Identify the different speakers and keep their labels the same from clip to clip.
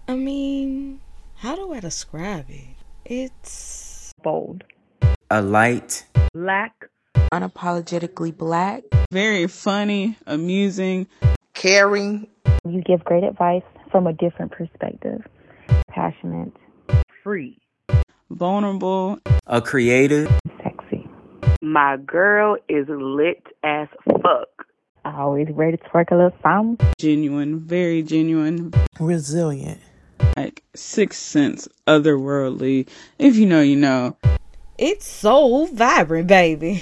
Speaker 1: I mean, how do I describe it? It's
Speaker 2: bold,
Speaker 3: a light,
Speaker 2: black,
Speaker 1: unapologetically black,
Speaker 4: very funny, amusing,
Speaker 3: caring,
Speaker 5: You give great advice from a different perspective. Passionate,
Speaker 2: free.
Speaker 4: vulnerable,
Speaker 3: a creative,
Speaker 5: sexy.
Speaker 2: My girl is lit as fuck.
Speaker 5: Always ready to twerk a little something.
Speaker 4: genuine, very genuine,
Speaker 6: resilient,
Speaker 4: like sixth sense, otherworldly. If you know, you know.
Speaker 1: it's so vibrant, baby.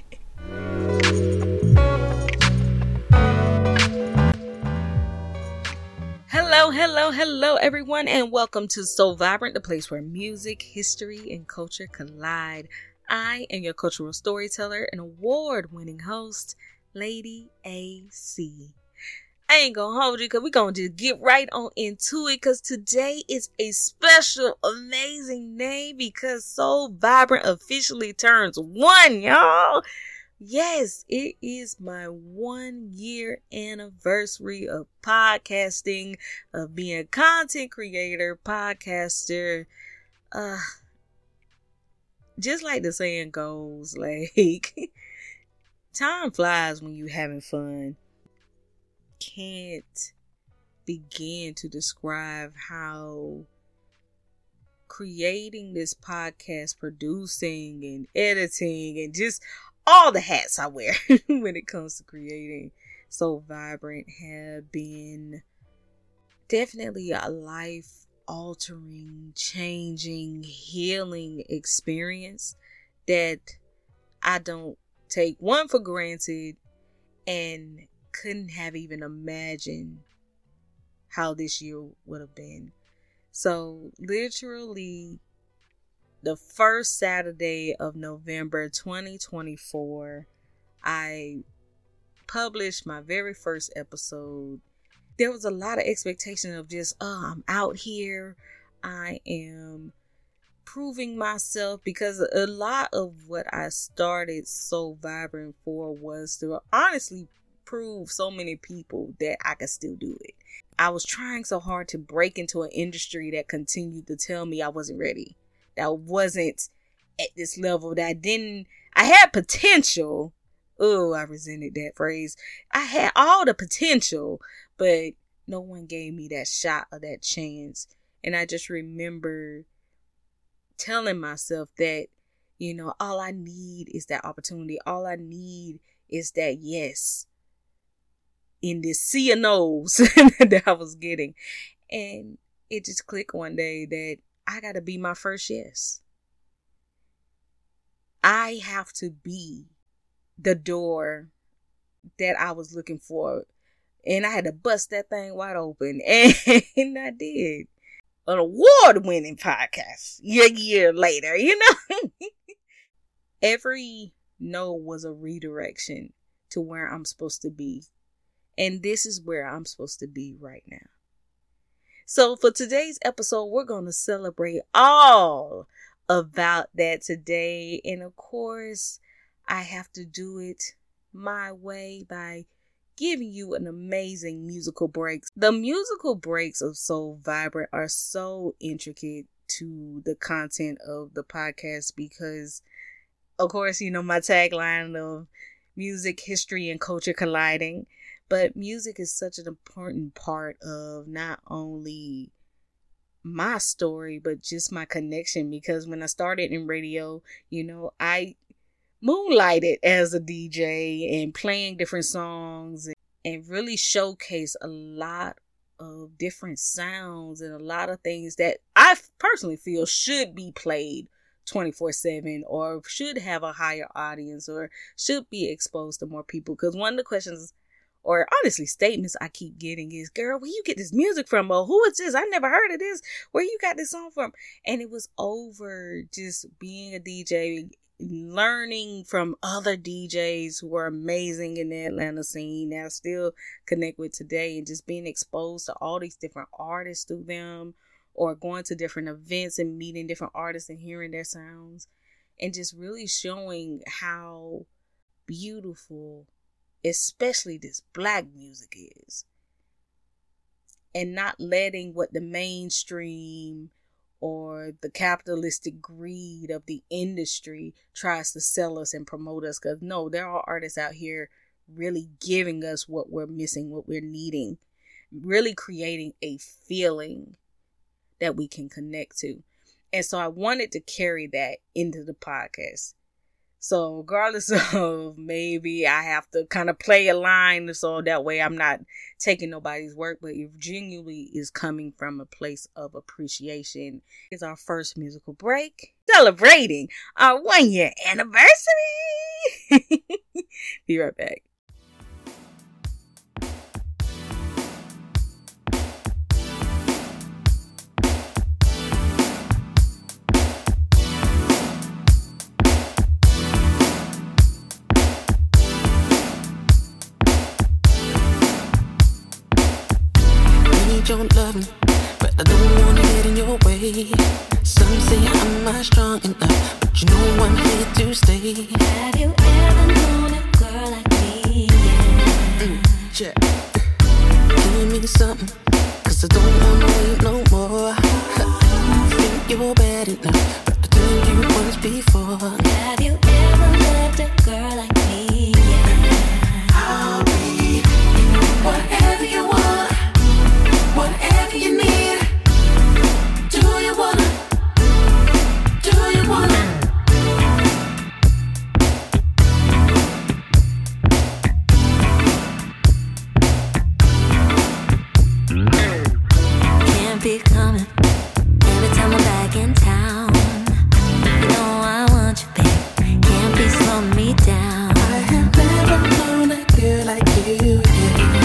Speaker 1: Hello, everyone, and welcome to So Vibrant, the place where music, history, and culture collide. I am your cultural storyteller and award-winning host, Lady AC. I ain't gonna hold you because we're gonna just get right on into it because today is a special, amazing day because So Vibrant officially turns 1, y'all. Yes, it is my 1-year anniversary of podcasting, of being a content creator, podcaster. Just like the saying goes, like, time flies when you having fun. Can't begin to describe how creating this podcast, producing and editing and just all the hats I wear when it comes to creating So Vibrant have been definitely a life altering, changing, healing experience that I don't take one for granted and couldn't have even imagined how this year would have been. So literally the first Saturday of November 2024, I published my very first episode. There was a lot of expectation of just, I'm out here. I am proving myself because a lot of what I started So Vibrant for was to honestly prove so many people that I could still do it. I was trying so hard to break into an industry that continued to tell me I wasn't ready. That I wasn't at this level, that I had potential. Oh, I resented that phrase. I had all the potential, but no one gave me that shot or that chance. And I just remember telling myself that, all I need is that opportunity. All I need is that yes in this sea of no's that I was getting. And it just clicked one day that I got to be my first yes. I have to be the door that I was looking for. And I had to bust that thing wide open. And I did. An award-winning podcast a year later, Every no was a redirection to where I'm supposed to be. And this is where I'm supposed to be right now. So for today's episode, we're going to celebrate all about that today. And of course, I have to do it my way by giving you an amazing musical break. The musical breaks of So Vibrant are so intricate to the content of the podcast because, of course, my tagline of music, history, and culture colliding. But music is such an important part of not only my story, but just my connection. Because when I started in radio, I moonlighted as a DJ and playing different songs and really showcase a lot of different sounds and a lot of things that I personally feel should be played 24/7 or should have a higher audience or should be exposed to more people. Because one of the questions or honestly statements I keep getting is, girl, where you get this music from? Or who is this? I never heard of this. Where you got this song from? And it was over just being a DJ, learning from other DJs who are amazing in the Atlanta scene that I still connect with today, and just being exposed to all these different artists through them, or going to different events and meeting different artists and hearing their sounds, and just really showing how beautiful especially this black music is. and not letting what the mainstream or the capitalistic greed of the industry tries to sell us and promote us. Because no, there are artists out here really giving us what we're missing, what we're needing, really creating a feeling that we can connect to. And so I wanted to carry that into the podcast. So regardless of maybe I have to kind of play a line so that way I'm not taking nobody's work, but it genuinely is coming from a place of appreciation. It's our first musical break, celebrating our 1-year anniversary. Be right back.
Speaker 6: Your loving, but I don't wanna get in your way. Some say I'm not strong enough, but you know I'm here to stay.
Speaker 7: Have you ever known a girl like me?
Speaker 6: Yeah. Give me something, cause I don't wanna wait no more. Think you're bad enough, but I told you once before.
Speaker 7: Have you ever loved a girl like me?
Speaker 6: I'll be whatever you want. Whatever you need, do you wanna?
Speaker 7: Can't be coming every time I'm back in town. You know I want you, babe. Can't be slowing me down.
Speaker 6: I have never known a girl like you, yeah.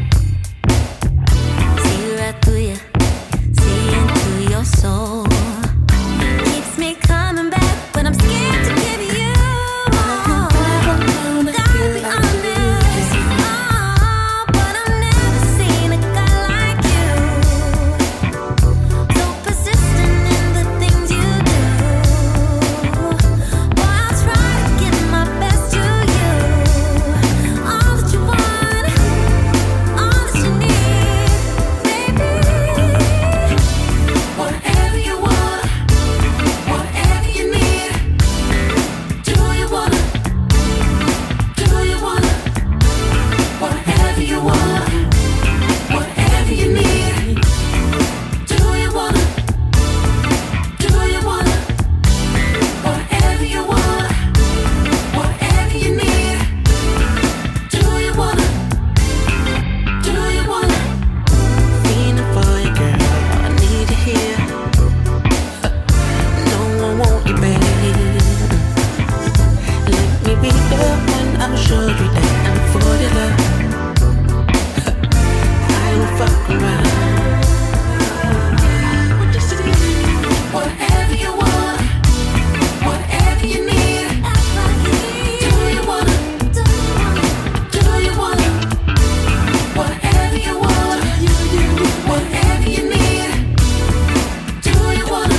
Speaker 7: Through you, see into your soul. Keeps me coming back when I'm scared to give you all. Gotta be honest, but I've never seen a guy like you. So persistent in the things you do. Boy, I'll try to give my best to you. All that you want, all that you need.
Speaker 6: Whatever you want, whatever you need, do you wanna? Whatever you want, whatever you need, do you wanna? Whatever you want, whatever you need, do you wanna? Feeling for you, girl, I need you here. No, I want you, babe. Let me be there when I'm sure you that I'm for your love. I don't fuck around. Whatever you want, whatever you need, do you wanna? Whatever you want, whatever you need, do you wanna?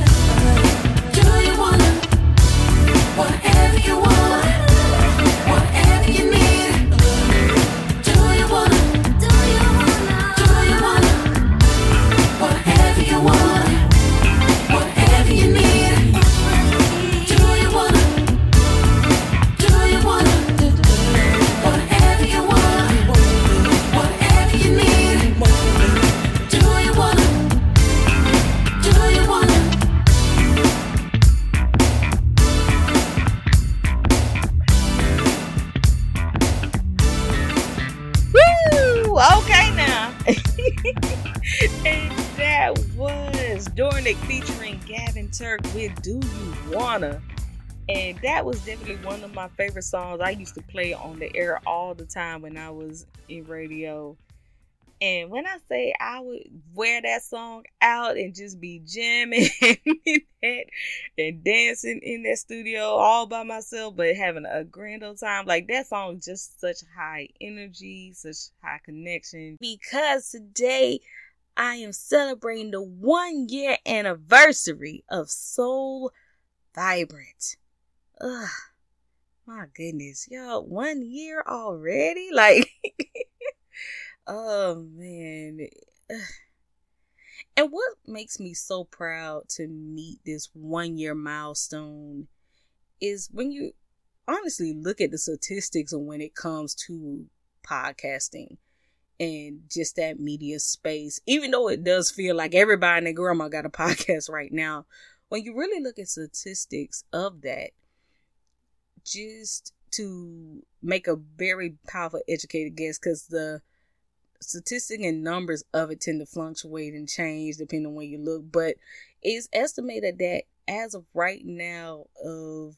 Speaker 6: Whatever you want, whatever you need, do you wanna? Whatever you want, whatever you need, do you wanna? Whatever you want, whatever you need, do you wanna?
Speaker 1: Woo! Okay now. And that was Dornick featuring Gavin Turk with Do You Wanna? And that was definitely one of my favorite songs. I used to play on the air all the time when I was in radio. And when I say I would wear that song out and just be jamming in that and dancing in that studio all by myself, but having a grand old time, like that song, just such high energy, such high connection. Because today I am celebrating the 1-year anniversary of Soul Vibrant. Ugh, my goodness, y'all, 1 year already? Like, oh man, And what makes me so proud to meet this 1 year milestone is when you honestly look at the statistics of when it comes to podcasting and just that media space. Even though it does feel like everybody and their grandma got a podcast right now, when you really look at statistics of that, just to make a very powerful, educated guess, because the statistic and numbers of it tend to fluctuate and change depending on where you look, but it's estimated that as of right now of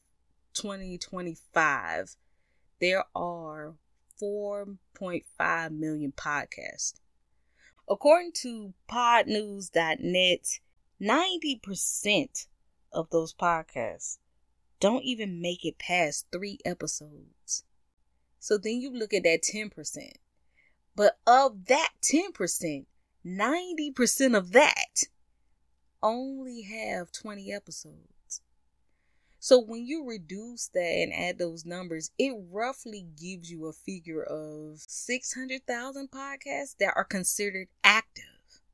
Speaker 1: 2025, there are 4.5 million podcasts. According to podnews.net, 90% of those podcasts don't even make it past 3 episodes. So then you look at that 10%. But of that 10%, 90% of that only have 20 episodes. So when you reduce that and add those numbers, it roughly gives you a figure of 600,000 podcasts that are considered active.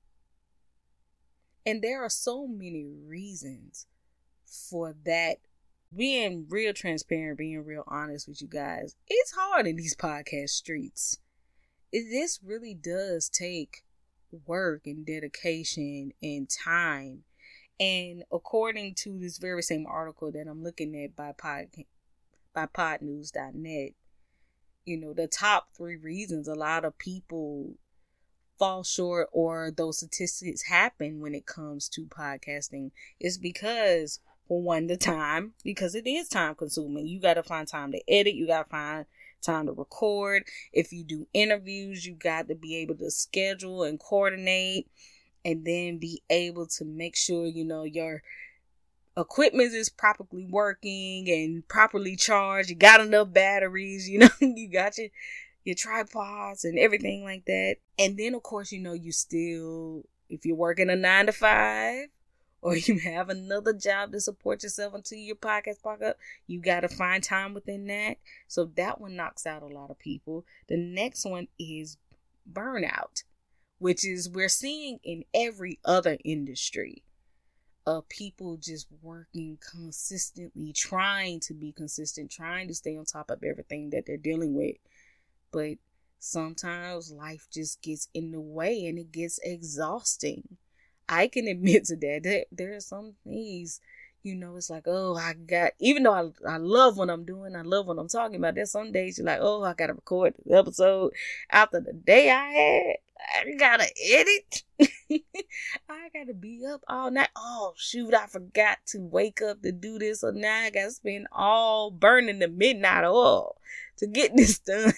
Speaker 1: And there are so many reasons for that. Being real transparent, being real honest with you guys, it's hard in these podcast streets. This really does take work and dedication and time. And according to this very same article that I'm looking at by podnews.net, the top 3 reasons a lot of people fall short or those statistics happen when it comes to podcasting is because, for one, the time, because it is time consuming. You got to find time to edit. You got to find time to record. If you do interviews, you got to be able to schedule and coordinate, and then be able to make sure your equipment is properly working and properly charged. You got enough batteries. You got your tripods and everything like that. And then of course you still, if you're working a 9 to 5 or you have another job to support yourself until your podcast pop up, you got to find time within that. So that one knocks out a lot of people. The next one is burnout, which is we're seeing in every other industry of people just working consistently, trying to be consistent, trying to stay on top of everything that they're dealing with. But sometimes life just gets in the way and it gets exhausting. I can admit to that. There are some things, it's like, even though I love what I'm doing, I love what I'm talking about, there's some days you're like, I got to record the episode after the day I had. I got to edit. I got to be up all night. Oh, shoot, I forgot to wake up to do this. So now I got to spend all burning the midnight oil to get this done.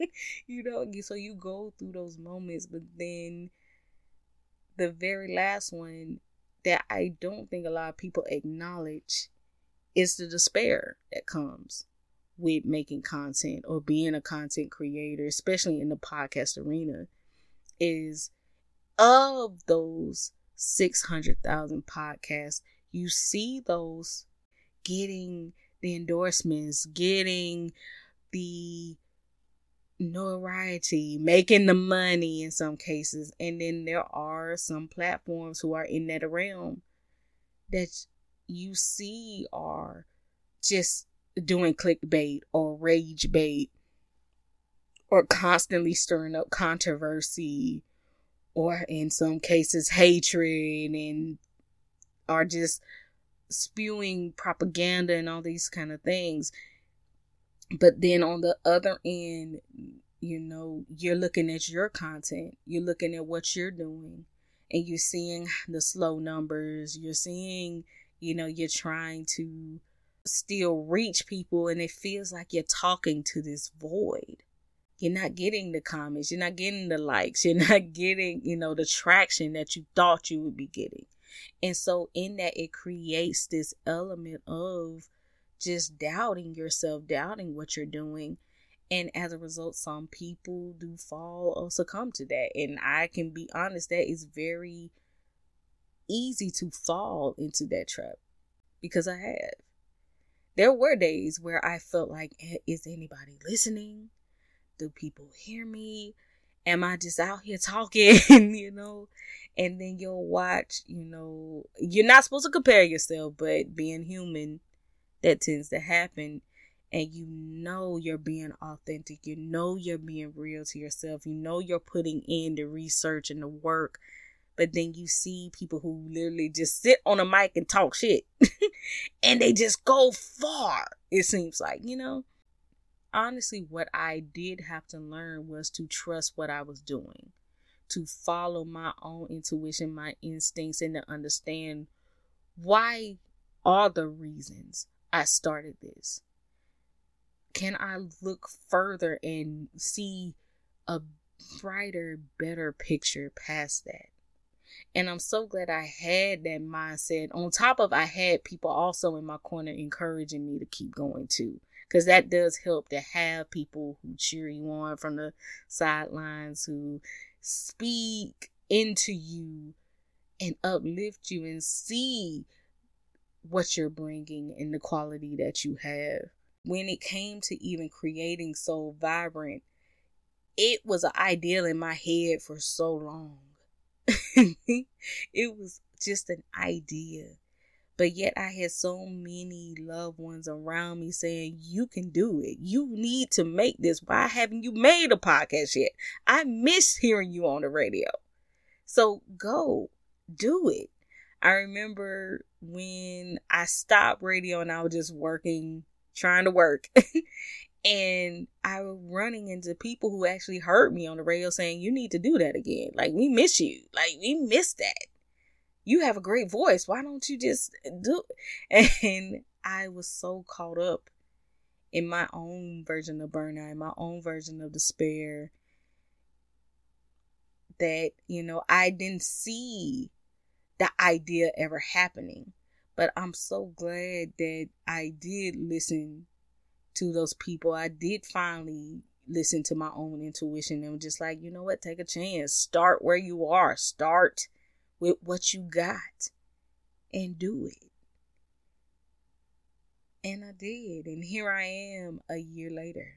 Speaker 1: So you go through those moments, but then the very last one that I don't think a lot of people acknowledge is the despair that comes with making content or being a content creator, especially in the podcast arena, is of those 600,000 podcasts, you see those getting the endorsements, getting the notoriety, making the money in some cases. And then there are some platforms who are in that realm that you see are just doing clickbait or rage bait or constantly stirring up controversy or in some cases hatred, and are just spewing propaganda and all these kind of things. But then on the other end, you're looking at your content, you're looking at what you're doing, and you're seeing the slow numbers, you're seeing, you're trying to still reach people, and it feels like you're talking to this void. You're not getting the comments, you're not getting the likes, you're not getting, the traction that you thought you would be getting. And so in that, it creates this element of just doubting yourself, doubting what you're doing. And as a result, some people do fall or succumb to that. And I can be honest, that is very easy to fall into that trap, because I have. There were days where I felt like, is anybody listening? Do people hear me? Am I just out here talking, you know? And then you'll watch, you know, you're not supposed to compare yourself, but being human, that tends to happen. And you know you're being authentic. You know you're being real to yourself. You know you're putting in the research and the work. But then you see people who literally just sit on a mic and talk shit. And they just go far, it seems like, you know. Honestly, what I did have to learn was to trust what I was doing. To follow my own intuition, my instincts, and to understand why are the reasons I started this. Can I look further and see a brighter, better picture past that? And I'm so glad I had that mindset. On top of, I had people also in my corner encouraging me to keep going too. Because that does help to have people who cheer you on from the sidelines, who speak into you and uplift you and see what you're bringing and the quality that you have. When it came to even creating Soul Vibrant, it was an ideal in my head for so long. It was just an idea. But yet I had so many loved ones around me saying, you can do it. You need to make this. Why haven't you made a podcast yet? I miss hearing you on the radio. So go do it. I remember when I stopped radio and I was just working, trying to work. And I was running into people who actually heard me on the radio saying, you need to do that again. Like, we miss you. Like, we miss that. You have a great voice. Why don't you just do it? And I was so caught up in my own version of burnout, my own version of despair, that, you know, I didn't see the idea ever happening. But I'm so glad that I did listen to those people. I did finally listen to my own intuition and was just like, you know what, take a chance. Start where you are. Start with what you got and do it. And I did. And here I am a year later.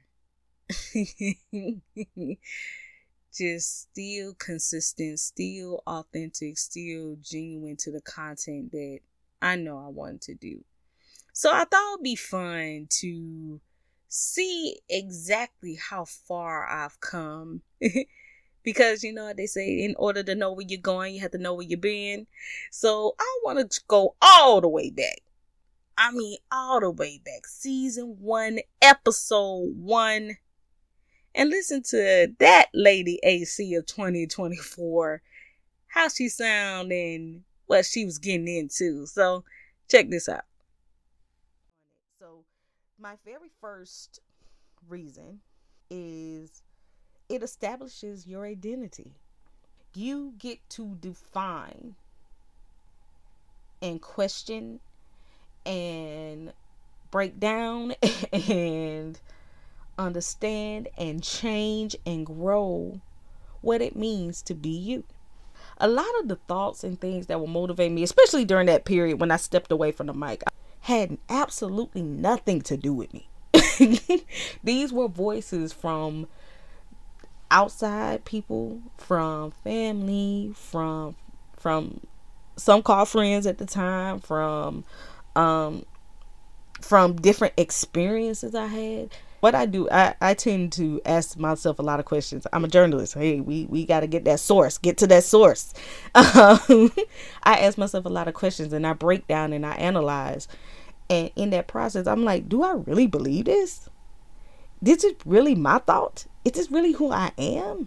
Speaker 1: Just still consistent, still authentic, still genuine to the content that I know I wanted to do. So I thought it'd be fun to see exactly how far I've come. Because, you know, they say in order to know where you're going, you have to know where you've been. So I want to go all the way back. I mean, all the way back. Season 1, episode 1. And listen to that lady AC of 2024. How she sound and what she was getting into. So check this out. So my very first reason is it establishes your identity. You get to define and question and break down and understand and change and grow what it means to be you. A lot of the thoughts and things that will motivate me, especially during that period when I stepped away from the mic, had absolutely nothing to do with me. These were voices from outside people, from family, from some called friends at the time, from different experiences I had. What I do, I tend to ask myself a lot of questions. I'm a journalist. Hey, we got to get that source, get to that source. I ask myself a lot of questions and I break down and I analyze. And in that process, I'm like, do I really believe this? This is really my thought? Is this really who I am?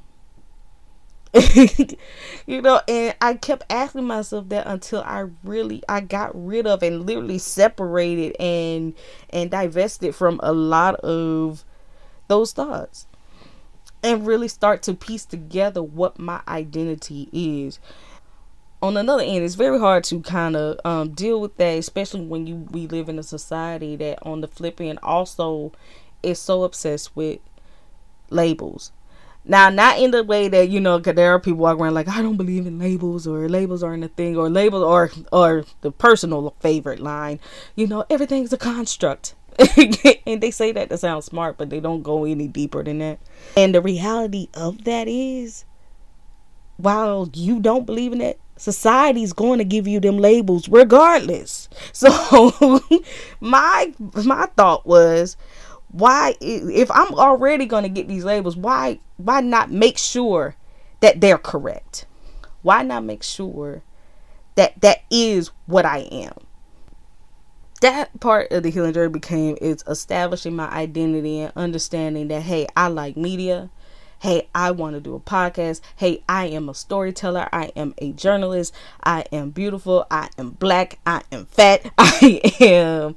Speaker 1: You know, and I kept asking myself that until I got rid of and literally separated and divested from a lot of those thoughts and really start to piece together what my identity is. On another end, it's very hard to kind of deal with that, especially when we live in a society that on the flip end also is so obsessed with labels. Now, not in the way that, you know, 'cause there are people walking around like, I don't believe in labels, or labels aren't a thing, or labels or the personal favorite line, you know, everything's a construct. And they say that to sound smart, but they don't go any deeper than that. And the reality of that is, while you don't believe in it, society's going to give you them labels regardless. So my thought was, why, if I'm already going to get these labels, why not make sure that they're correct? Why not make sure that that is what I am? That part of the healing journey became is establishing my identity and understanding that, hey, I like media. Hey, I want to do a podcast. Hey, I am a storyteller. I am a journalist. I am beautiful. I am black. I am fat. I am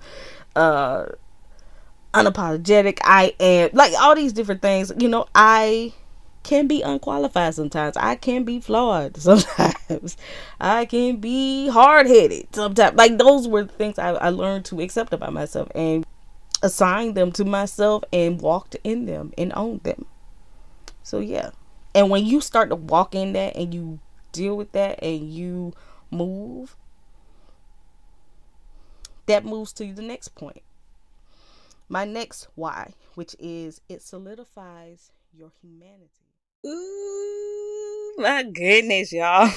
Speaker 1: unapologetic. I am like all these different things. You know, I can be unqualified sometimes. I can be flawed sometimes. I can be hard-headed sometimes. Like, those were the things I learned to accept about myself and assign them to myself and walked in them and owned them. So yeah. And when you start to walk in that and you deal with that and you move, that moves to the next point. My next why, which is it solidifies your humanity. Ooh, my goodness, y'all.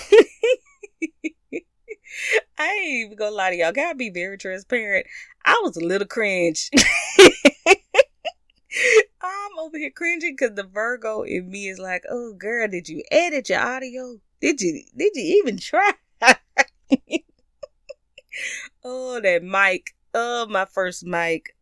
Speaker 1: I ain't even gonna lie to y'all. Gotta be very transparent. I was a little cringe. I'm over here cringing because the Virgo in me is like, oh girl, did you edit your audio? Did you even try? Oh, that mic. Oh, my first mic.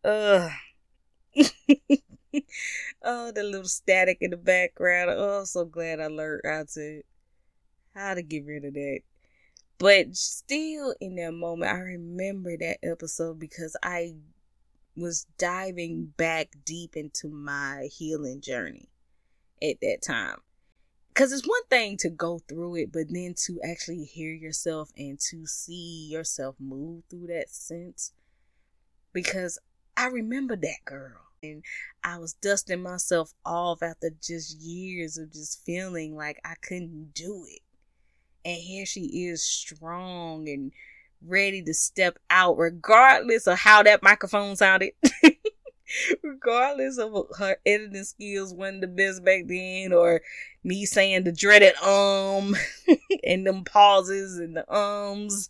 Speaker 1: Oh, the little static in the background. Oh, I'm so glad I learned how to get rid of that. But still, in that moment, I remember that episode because I was diving back deep into my healing journey at that time. Because it's one thing to go through it, but then to actually hear yourself and to see yourself move through that sense. Because I remember that girl. And I was dusting myself off after just years of just feeling like I couldn't do it. And here she is, strong and ready to step out, regardless of how that microphone sounded. Regardless of her editing skills wasn't the best back then, or me saying the dreaded and them pauses and the ums.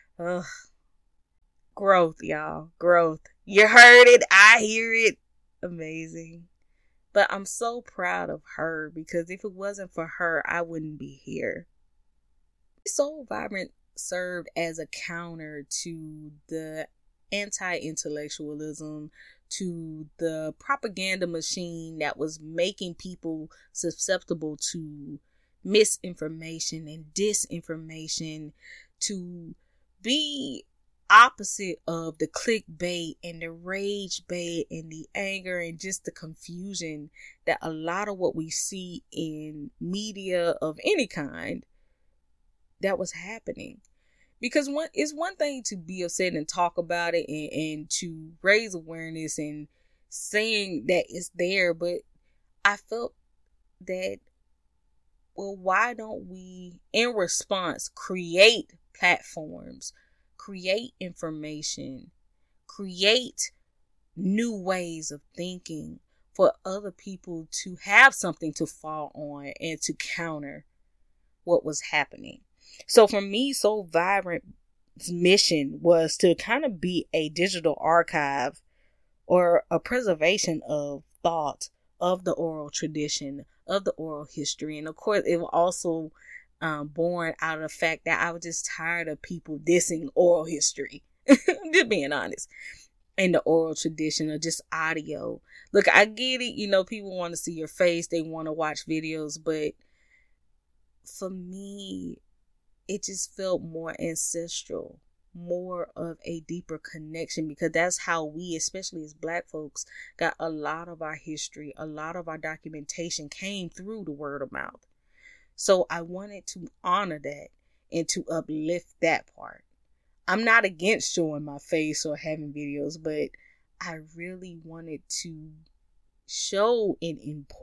Speaker 1: Growth, y'all. Growth. You heard it. I hear it. Amazing. But I'm so proud of her because if it wasn't for her, I wouldn't be here. Soul Vibrant served as a counter to the anti-intellectualism, to the propaganda machine that was making people susceptible to misinformation and disinformation, to be opposite of the clickbait and the rage bait and the anger and just the confusion that a lot of what we see in media of any kind that was happening. Because it's one thing to be upset and talk about it and to raise awareness and saying that it's there, but I felt that, well, why don't we, in response, create platforms, create information, create new ways of thinking for other people to have something to fall on and to counter what was happening. So for me, Soul Vibrant's mission was to kind of be a digital archive or a preservation of thought, of the oral tradition, of the oral history. And of course, it was also born out of the fact that I was just tired of people dissing oral history. Just being honest. And the oral tradition of just audio. Look, I get it. You know, people want to see your face. They want to watch videos. But for me, it just felt more ancestral, more of a deeper connection, because that's how we, especially as Black folks, got a lot of our history, a lot of our documentation came through the word of mouth. So I wanted to honor that and to uplift that part. I'm not against showing my face or having videos, but I really wanted to show the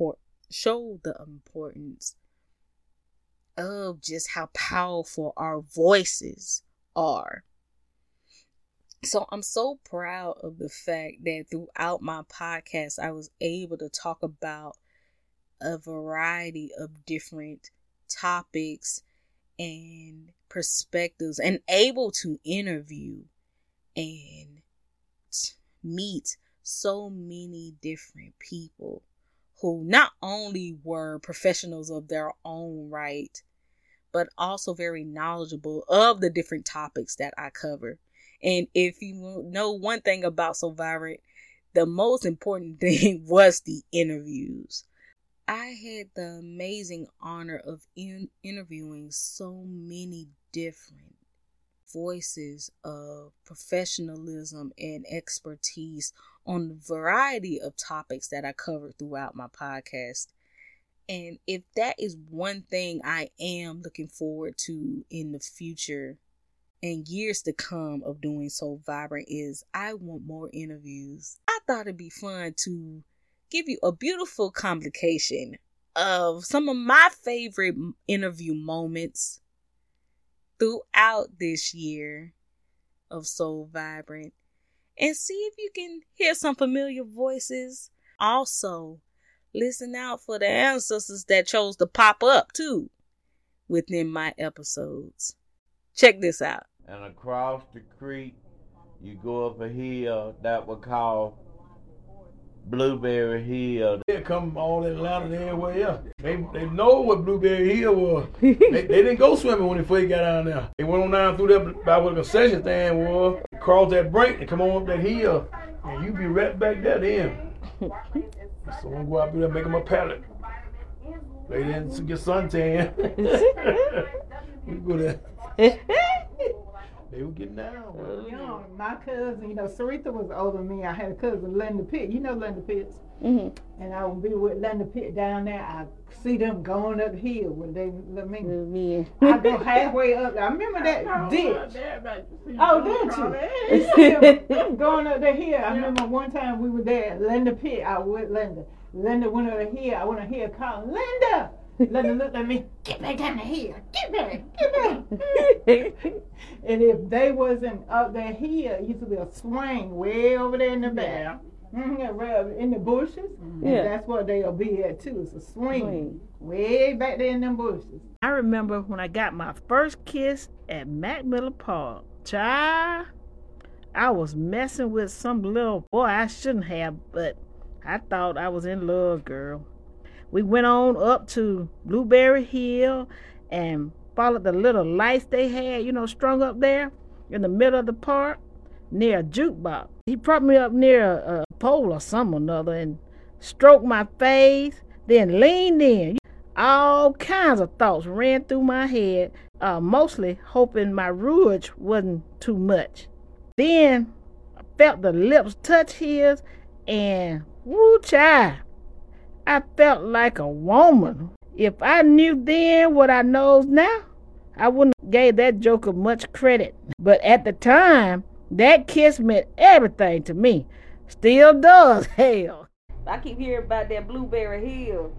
Speaker 1: importance of just how powerful our voices are. So I'm so proud of the fact that throughout my podcast, I was able to talk about a variety of different topics and perspectives, and able to interview and meet so many different people who not only were professionals of their own right, but also very knowledgeable of the different topics that I cover. And if you know one thing about So Vibrant, the most important thing was the interviews. I had the amazing honor of interviewing so many different voices of professionalism and expertise on the variety of topics that I covered throughout my podcast. And if that is one thing I am looking forward to in the future and years to come of doing So Vibrant, is I want more interviews. I thought it'd be fun to give you a beautiful complication of some of my favorite interview moments throughout this year of So Vibrant, and see if you can hear some familiar voices. Also, listen out for the ancestors that chose to pop up too within my episodes. Check this out.
Speaker 8: And across the creek, you go up a hill that we call Blueberry Hill.
Speaker 9: They come all in Atlanta and everywhere else. They know what Blueberry Hill was. they didn't go swimming when they first got down there. They went on down through there by where the concession stand was, cross that break and come on up that hill, and you be right back there then. Someone go out through there, make them a pallet. Lay there and get suntan. We go there. They were getting down.
Speaker 10: You know, my cousin, Sarita was older than me. I had a cousin, Linda Pitt. You know Linda Pitts? Mm-hmm. And I would be with Linda Pitt down there. I see them going up the hill when they let me. I go halfway up. I remember that ditch. Oh, did you? You see them going up the hill. I remember one time we were there. Linda Pitt, I was with Linda. Linda went up the hill. I went to hear calling, Linda! Linda looked at me, get back down the hill, get back. And if they wasn't up that hill, it used to be a swing way over there in the back. Right in the bushes. Yeah. That's what they'll be at too. It's a swing way back there in them bushes. I remember when I got my first kiss at Mac Miller Park. Child, I was messing with some little boy I shouldn't have, but I thought I was in love, girl. We went on up to Blueberry Hill and followed the little lights they had, strung up there in the middle of the park near a jukebox. He propped me up near a pole or something or another and stroked my face, then leaned in. All kinds of thoughts ran through my head, mostly hoping my rouge wasn't too much. Then I felt the lips touch his, and woo child, I felt like a woman. If I knew then what I knows now, I wouldn't have gave that joker much credit. But at the time, that kiss meant everything to me. Still does, hell.
Speaker 1: I keep hearing about that Blueberry Hill.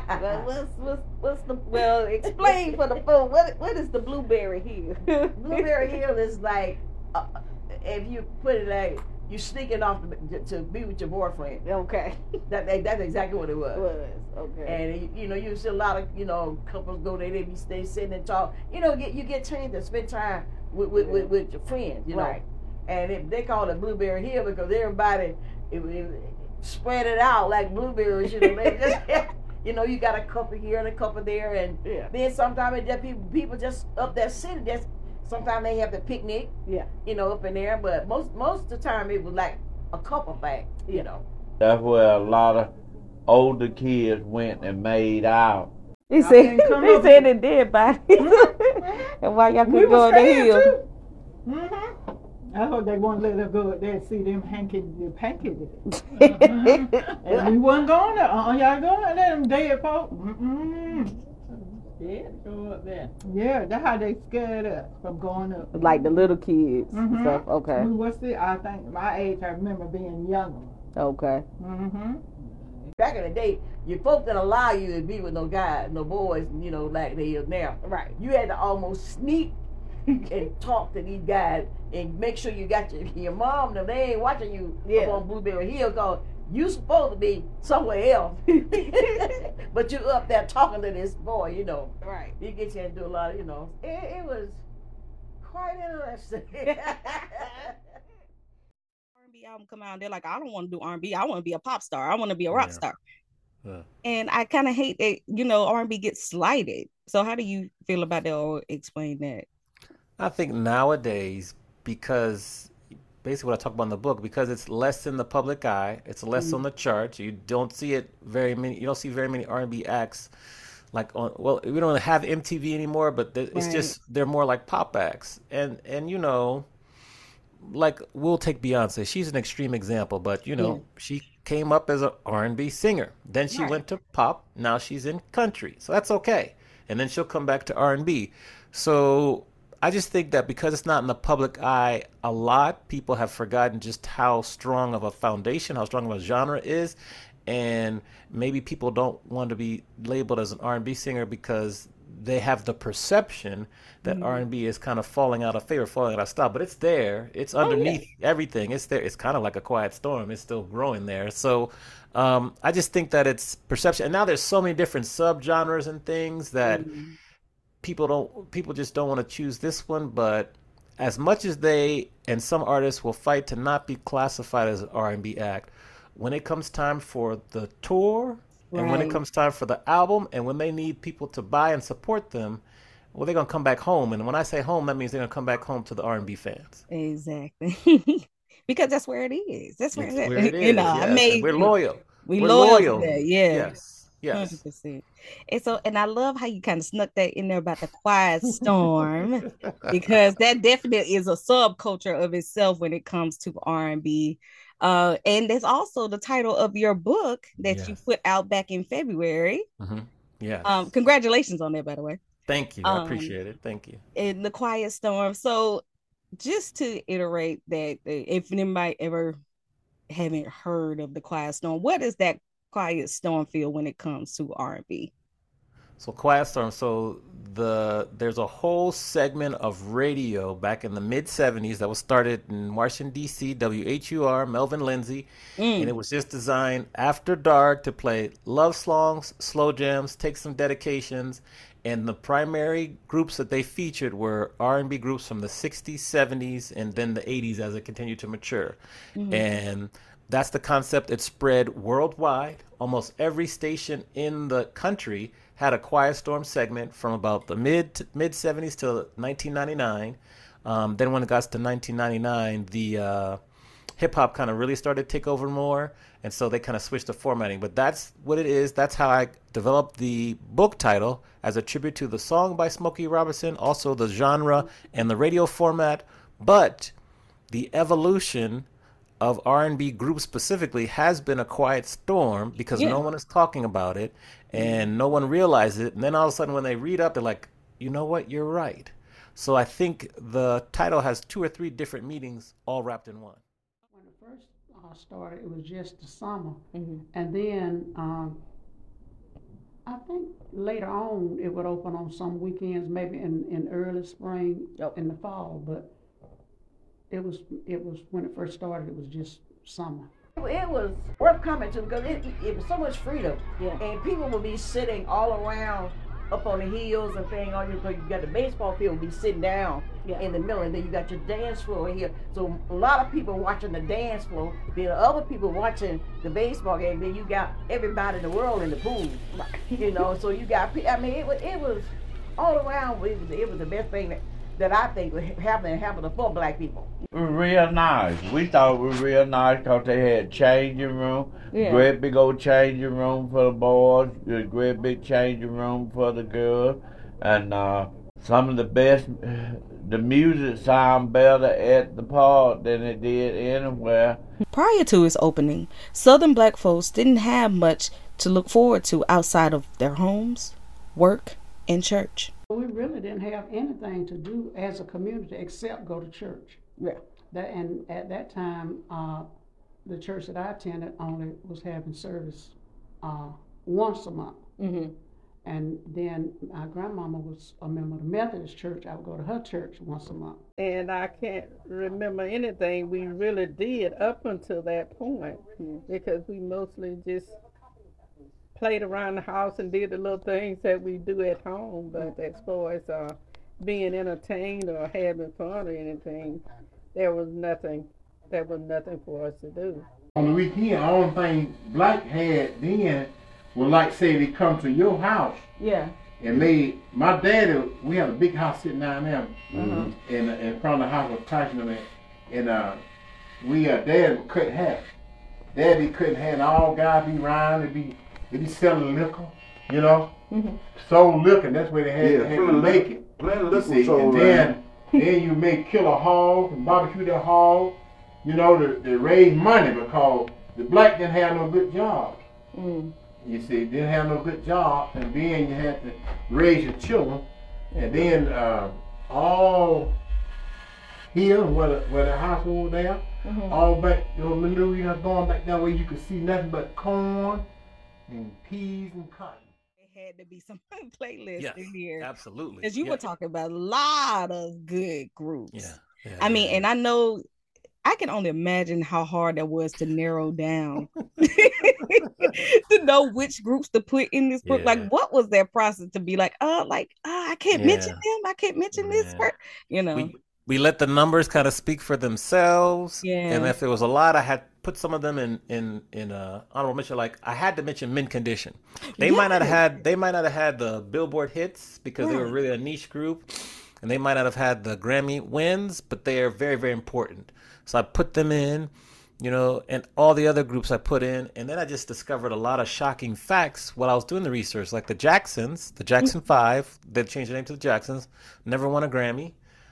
Speaker 1: What's the, explain for the folks, what is the Blueberry Hill?
Speaker 11: Blueberry Hill is like, if you put it like, you sneaking off to be with your boyfriend.
Speaker 1: Okay.
Speaker 11: That's exactly what it was.
Speaker 1: Okay.
Speaker 11: And you see a lot of couples go there. They sitting and talk. You get trained to spend time with your friends.
Speaker 1: Right.
Speaker 11: And they call it Blueberry Hill because everybody it spread it out like blueberries. They just you got a couple here and a couple there, and then sometimes people just up that city just. Sometimes they have the picnic, up in there, but most of the time it was like a couple thing,
Speaker 8: That's where a lot of older kids went and made out.
Speaker 1: He said they did, body. And why y'all could go on the hill?
Speaker 10: I hope they won't let her go up there and see them panky. And we wasn't going there. Y'all going to let them dead folk. Yeah, go up there. Yeah, that's how they scared us from going up.
Speaker 1: Like the little kids and stuff. Okay.
Speaker 10: I think my age, I remember being younger.
Speaker 1: Okay.
Speaker 11: Back in the day, your folks didn't allow you to be with no guys, no boys, like they is now.
Speaker 1: Right.
Speaker 11: You had to almost sneak and talk to these guys and make sure you got your mom. Them, they ain't watching you up on Blueberry Hill, cause you supposed to be somewhere else, but you up there talking to this boy. You know,
Speaker 1: Right.
Speaker 11: you get you and do a lot of, you know. It was quite interesting.
Speaker 1: R&B album come out, and they're like, I don't want to do R&B. I want to be a pop star. I want to be a rock star. And I kind of hate that, you know, R&B gets slighted. So how do you feel about that, or explain that?
Speaker 12: I think nowadays, because basically what I talk about in the book, because it's less in the public eye, it's less on the charts. You don't see it very many. You don't see very many R&B acts like on. Well, we don't have MTV anymore, but it's just they're more like pop acts. And you know, like we'll take Beyonce. She's an extreme example, but you know, she came up as an R&B singer. Then she went to pop. Now she's in country, so that's okay. And then she'll come back to R&B. So I just think that because it's not in the public eye a lot, people have forgotten just how strong of a foundation, how strong of a genre is. And maybe people don't want to be labeled as an R&B singer because they have the perception that R&B is kind of falling out of favor, falling out of style. But it's there. It's underneath everything. It's there. It's kind of like a quiet storm. It's still growing there. So I just think that it's perception. And now there's so many different subgenres and things that people just don't want to choose this one. But as much as they and some artists will fight to not be classified as an R&B act, when it comes time for the tour and when it comes time for the album and when they need people to buy and support them, well, they're going to come back home. And when I say home, that means they're going to come back home to the R&B fans.
Speaker 1: Exactly. Because that's where it is. That's where it is. You know,
Speaker 12: yes. We're loyal.
Speaker 1: We're loyal.
Speaker 12: Yes.
Speaker 1: 100%. And so, and I love how you kind of snuck that in there about the quiet storm, because that definitely is a subculture of itself when it comes to R&B. And that's also the title of your book that you put out back in February.
Speaker 12: Yeah.
Speaker 1: Congratulations on that, by the way.
Speaker 12: Thank you. I appreciate it. Thank you.
Speaker 1: And The Quiet Storm. So just to iterate that, if anybody ever haven't heard of The Quiet Storm, what does that Quiet Storm feel when it comes to R&B?
Speaker 12: So Quiet Storm, so there's a whole segment of radio back in the mid-'70s that was started in Washington, D.C., WHUR, Melvin Lindsay, and it was just designed after dark to play love songs, slow jams, take some dedications, and the primary groups that they featured were R&B groups from the 60s, 70s, and then the 80s as it continued to mature. And that's the concept. It spread worldwide. Almost every station in the country had a Quiet Storm segment from about the mid 70s to 1999. Then when it got to 1999, the hip hop kind of really started to take over more, and so they kind of switched the formatting. But that's what it is. That's how I developed the book title, as a tribute to the song by Smokey Robinson, also the genre and the radio format. But the evolution of R&B groups specifically has been a quiet storm because no one is talking about it and no one realizes it. And then all of a sudden when they read up, they're like, you know what, you're right. So I think the title has 2 or 3 different meanings all wrapped in one.
Speaker 13: When it first started, it was just the summer. And then I think later on it would open on some weekends, maybe in early spring, in the fall. But it was when it first started, it was just summer.
Speaker 11: It was worth coming to because it was so much freedom, and people would be sitting all around up on the hills and things. You got the baseball field be sitting down in the middle, and then you got your dance floor here. So a lot of people watching the dance floor, then other people watching the baseball game. Then you got everybody in the world in the pool, you know. So you got, I mean, it was all around. It was the best thing that I think would happen for black people.
Speaker 8: It was real nice. We thought it was real nice because they had changing room, great big old changing room for the boys, a great big changing room for the girls, and some of the best. The music sound better at the park than it did anywhere.
Speaker 1: Prior to its opening, Southern black folks didn't have much to look forward to outside of their homes, work, and church.
Speaker 13: We really didn't have anything to do as a community except go to church. And at that time, the church that I attended only was having service once a month. And then my grandmama was a member of the Methodist church. I would go to her church once a month.
Speaker 14: And I can't remember anything we really did up until that point because we mostly just played around the house and did the little things that we do at home. But as far as being entertained or having fun or anything, there was nothing for us to do.
Speaker 9: On the weekend, the only thing Black had then was like say they come to your house.
Speaker 1: Yeah.
Speaker 9: And my daddy, we had a big house sitting down there in front of the house with Tyson on it. And Dad would cut half. Dad be cutting half, and all guys be around, they be selling liquor, you know. Sold liquor, that's where they had to make it.
Speaker 15: Plenty of liquor
Speaker 9: See,
Speaker 15: sold
Speaker 9: and then you make kill a hog and barbecue that hog, you know, to raise money because the Black didn't have no good jobs. You see, didn't have no good job, and then you had to raise your children, and then all here where the house over there, all back, you know, going back that way, you could see nothing but corn and peas and cotton.
Speaker 1: There had to be some playlists in here.
Speaker 12: Absolutely.
Speaker 1: Because you were talking about a lot of good groups.
Speaker 12: Yeah.
Speaker 1: I mean, and I know, I can only imagine how hard that was to narrow down to know which groups to put in this book. Like, what was that process to be like, I can't mention them. I can't mention this part. You know,
Speaker 12: we let the numbers kind of speak for themselves.
Speaker 1: Yeah.
Speaker 12: And if there was a lot, I had put some of them in honorable mention. Like I had to mention Mint Condition. They might not have had the Billboard hits because they were really a niche group, and they might not have had the Grammy wins, but they are very, very important. So I put them in, you know, and all the other groups I put in. And then I just discovered a lot of shocking facts while I was doing the research. Like the Jacksons, the Jackson 5, they changed their name to the Jacksons, never won a Grammy.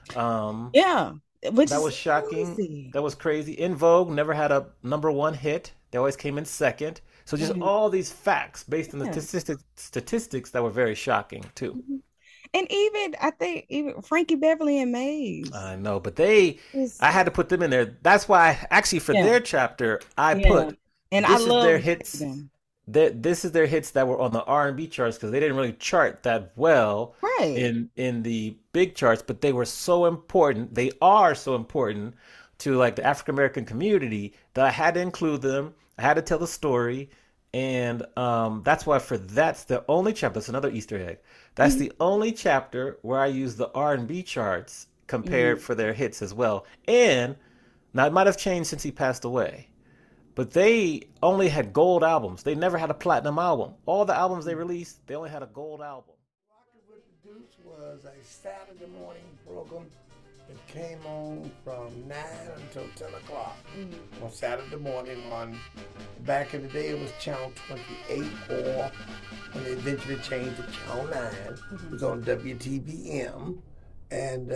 Speaker 1: Which
Speaker 12: that was shocking.
Speaker 1: Crazy.
Speaker 12: That was crazy. In Vogue never had a #1 hit. They always came in second. So just all these facts based on the statistics that were very shocking too.
Speaker 1: And I think even Frankie Beverly and Maze.
Speaker 12: I know, but I had to put them in there. That's why actually for their chapter, I put,
Speaker 1: and
Speaker 12: this
Speaker 1: I
Speaker 12: is
Speaker 1: love
Speaker 12: their hits. This is their hits that were on the R&B charts because they didn't really chart that well in the big charts, but they were so important. They are so important to like the African American community that I had to include them. I had to tell the story. And that's why that's the only chapter. That's another Easter egg. That's the only chapter where I use the R&B charts compared for their hits as well. And now it might have changed since he passed away, but they only had gold albums. They never had a platinum album. All the albums they released, they only had a gold album.
Speaker 15: Rockin' with the Deuce was a Saturday morning program that came on from 9 until 10 o'clock on Saturday morning. Back in the day, it was Channel 28, or when they eventually changed to Channel 9. It was on WTBM, and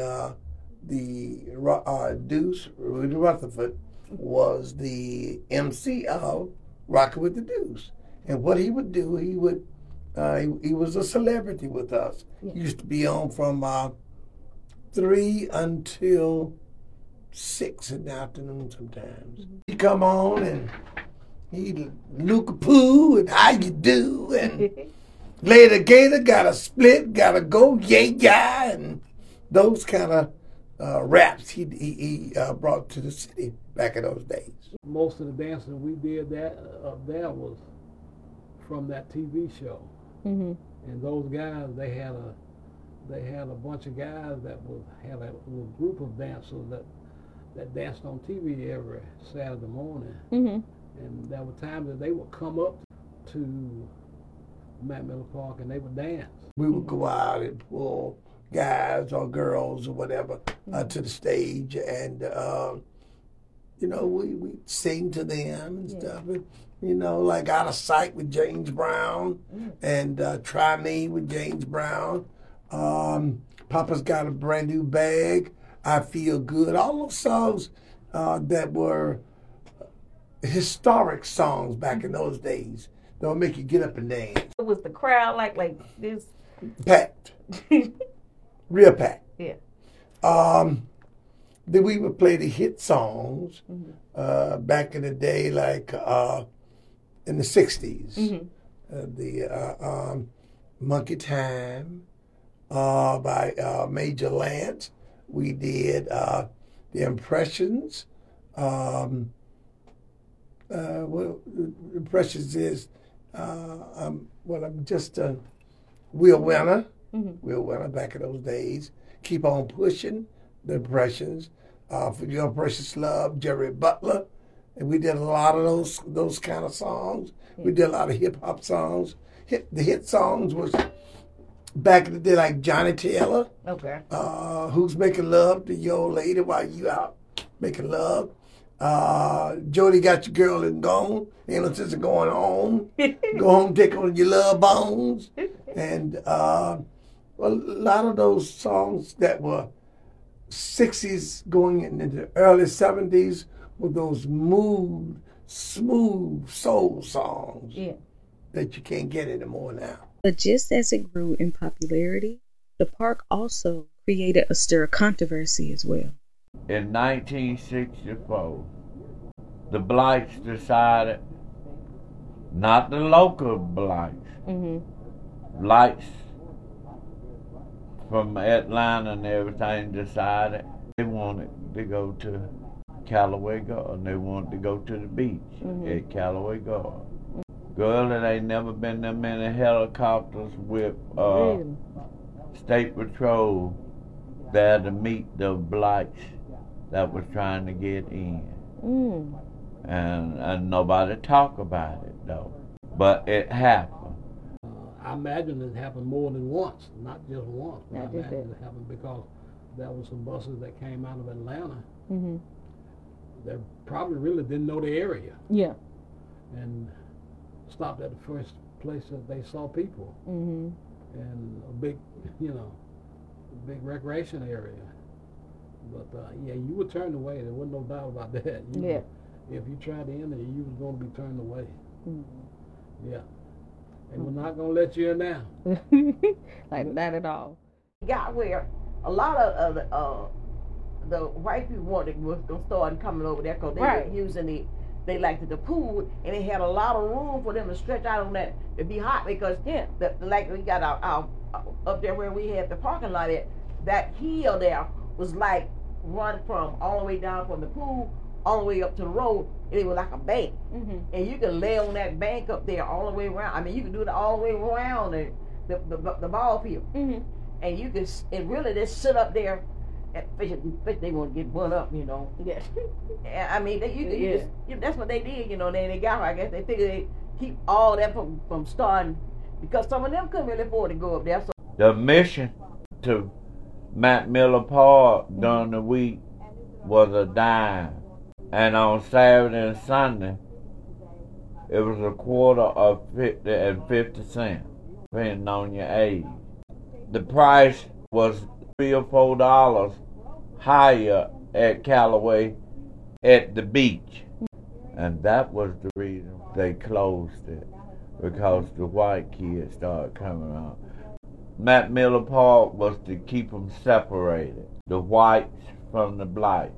Speaker 15: the Deuce, Rudy Rutherford, was the MC of Rockin' with the Deuce. And what he would do, he was a celebrity with us. He used to be on from 3 until 6 in the afternoon sometimes. He'd come on and he'd Luka-Poo and how you do, and later Gator got a split, gotta go, yeah, and those kind of raps he brought to the city back in those days.
Speaker 9: Most of the dancing we did there was from that TV show. And those guys, they had a bunch of guys that had a little group of dancers that danced on TV every Saturday morning. And there were times that they would come up to Matt Miller Park and they would dance.
Speaker 15: We would go out and pull guys or girls or whatever to the stage, and you know, we'd sing to them and stuff. And, you know, like Out of Sight with James Brown, and Try Me with James Brown. Papa's Got a Brand New Bag, I Feel Good. All those songs that were historic songs back in those days. They'll make you get up and dance.
Speaker 1: Was the crowd like this?
Speaker 15: Packed. Real packed.
Speaker 1: Yeah.
Speaker 15: Then we would play the hit songs back in the day, like in the 60s. Monkey Time by Major Lance. We did The Impressions. Well, Impressions is I'm just Will Winner. Will Winner back in those days. Keep on Pushing, The Impressions. For Your Precious Love, Jerry Butler. And we did a lot of those kind of songs. We did a lot of hip hop songs. The hit songs was back in the day like Johnny Taylor.
Speaker 11: Okay.
Speaker 15: Who's Making Love to Your Lady While You Out Making Love. Jody Got Your Girl and Gone. Ain't no sense of going home. Go home, take on your love bones. And a lot of those songs that were 60s going into the early 70s with those smooth soul songs that you can't get anymore now.
Speaker 1: But just as it grew in popularity, the park also created a stir of controversy as well.
Speaker 8: In 1964, the Blights decided, not the local Blights, Blights from Atlanta and everything decided they wanted to go to Callaway Garden. They wanted to go to the beach at Callaway Garden. Girl, it ain't never been that many helicopters with State Patrol there to meet the Blights that was trying to get in. And nobody talk about it though. But it happened.
Speaker 9: I imagine it happened more than once, not just once. I
Speaker 1: Not just
Speaker 9: imagine it happened because there were some buses that came out of Atlanta that probably really didn't know the area.
Speaker 1: Yeah.
Speaker 9: And stopped at the first place that they saw people. And a big, big recreation area. But you were turned away. There wasn't no doubt about that. If you tried to enter, you was going to be turned away. Yeah. They were not going to let you in now.
Speaker 1: Like, not at all.
Speaker 11: Got where a lot of the white people was going to start coming over there because they were using they liked the pool, and they had a lot of room for them to stretch out on that to be hot because like we got our up there where we had the parking lot at, that hill there was like run from all the way down from the pool all the way up to the road, and it was like a bank. And you could lay on that bank up there all the way around. I mean, you could do it all the way around the ball field. And you could really just sit up there and fish. They want to get one up, Yeah. I mean, that's what they did, They got her. I guess they figured they keep all that from starting because some of them couldn't really afford to go up there. So
Speaker 8: the mission to Matt Miller Park during the week was a dime. And on Saturday and Sunday, it was a quarter of 50 and 50 cents, depending on your age. The price was $3 or $4 higher at Callaway at the beach. And that was the reason they closed it, because the white kids started coming out. Matt Miller Park was to keep them separated, the whites from the blacks.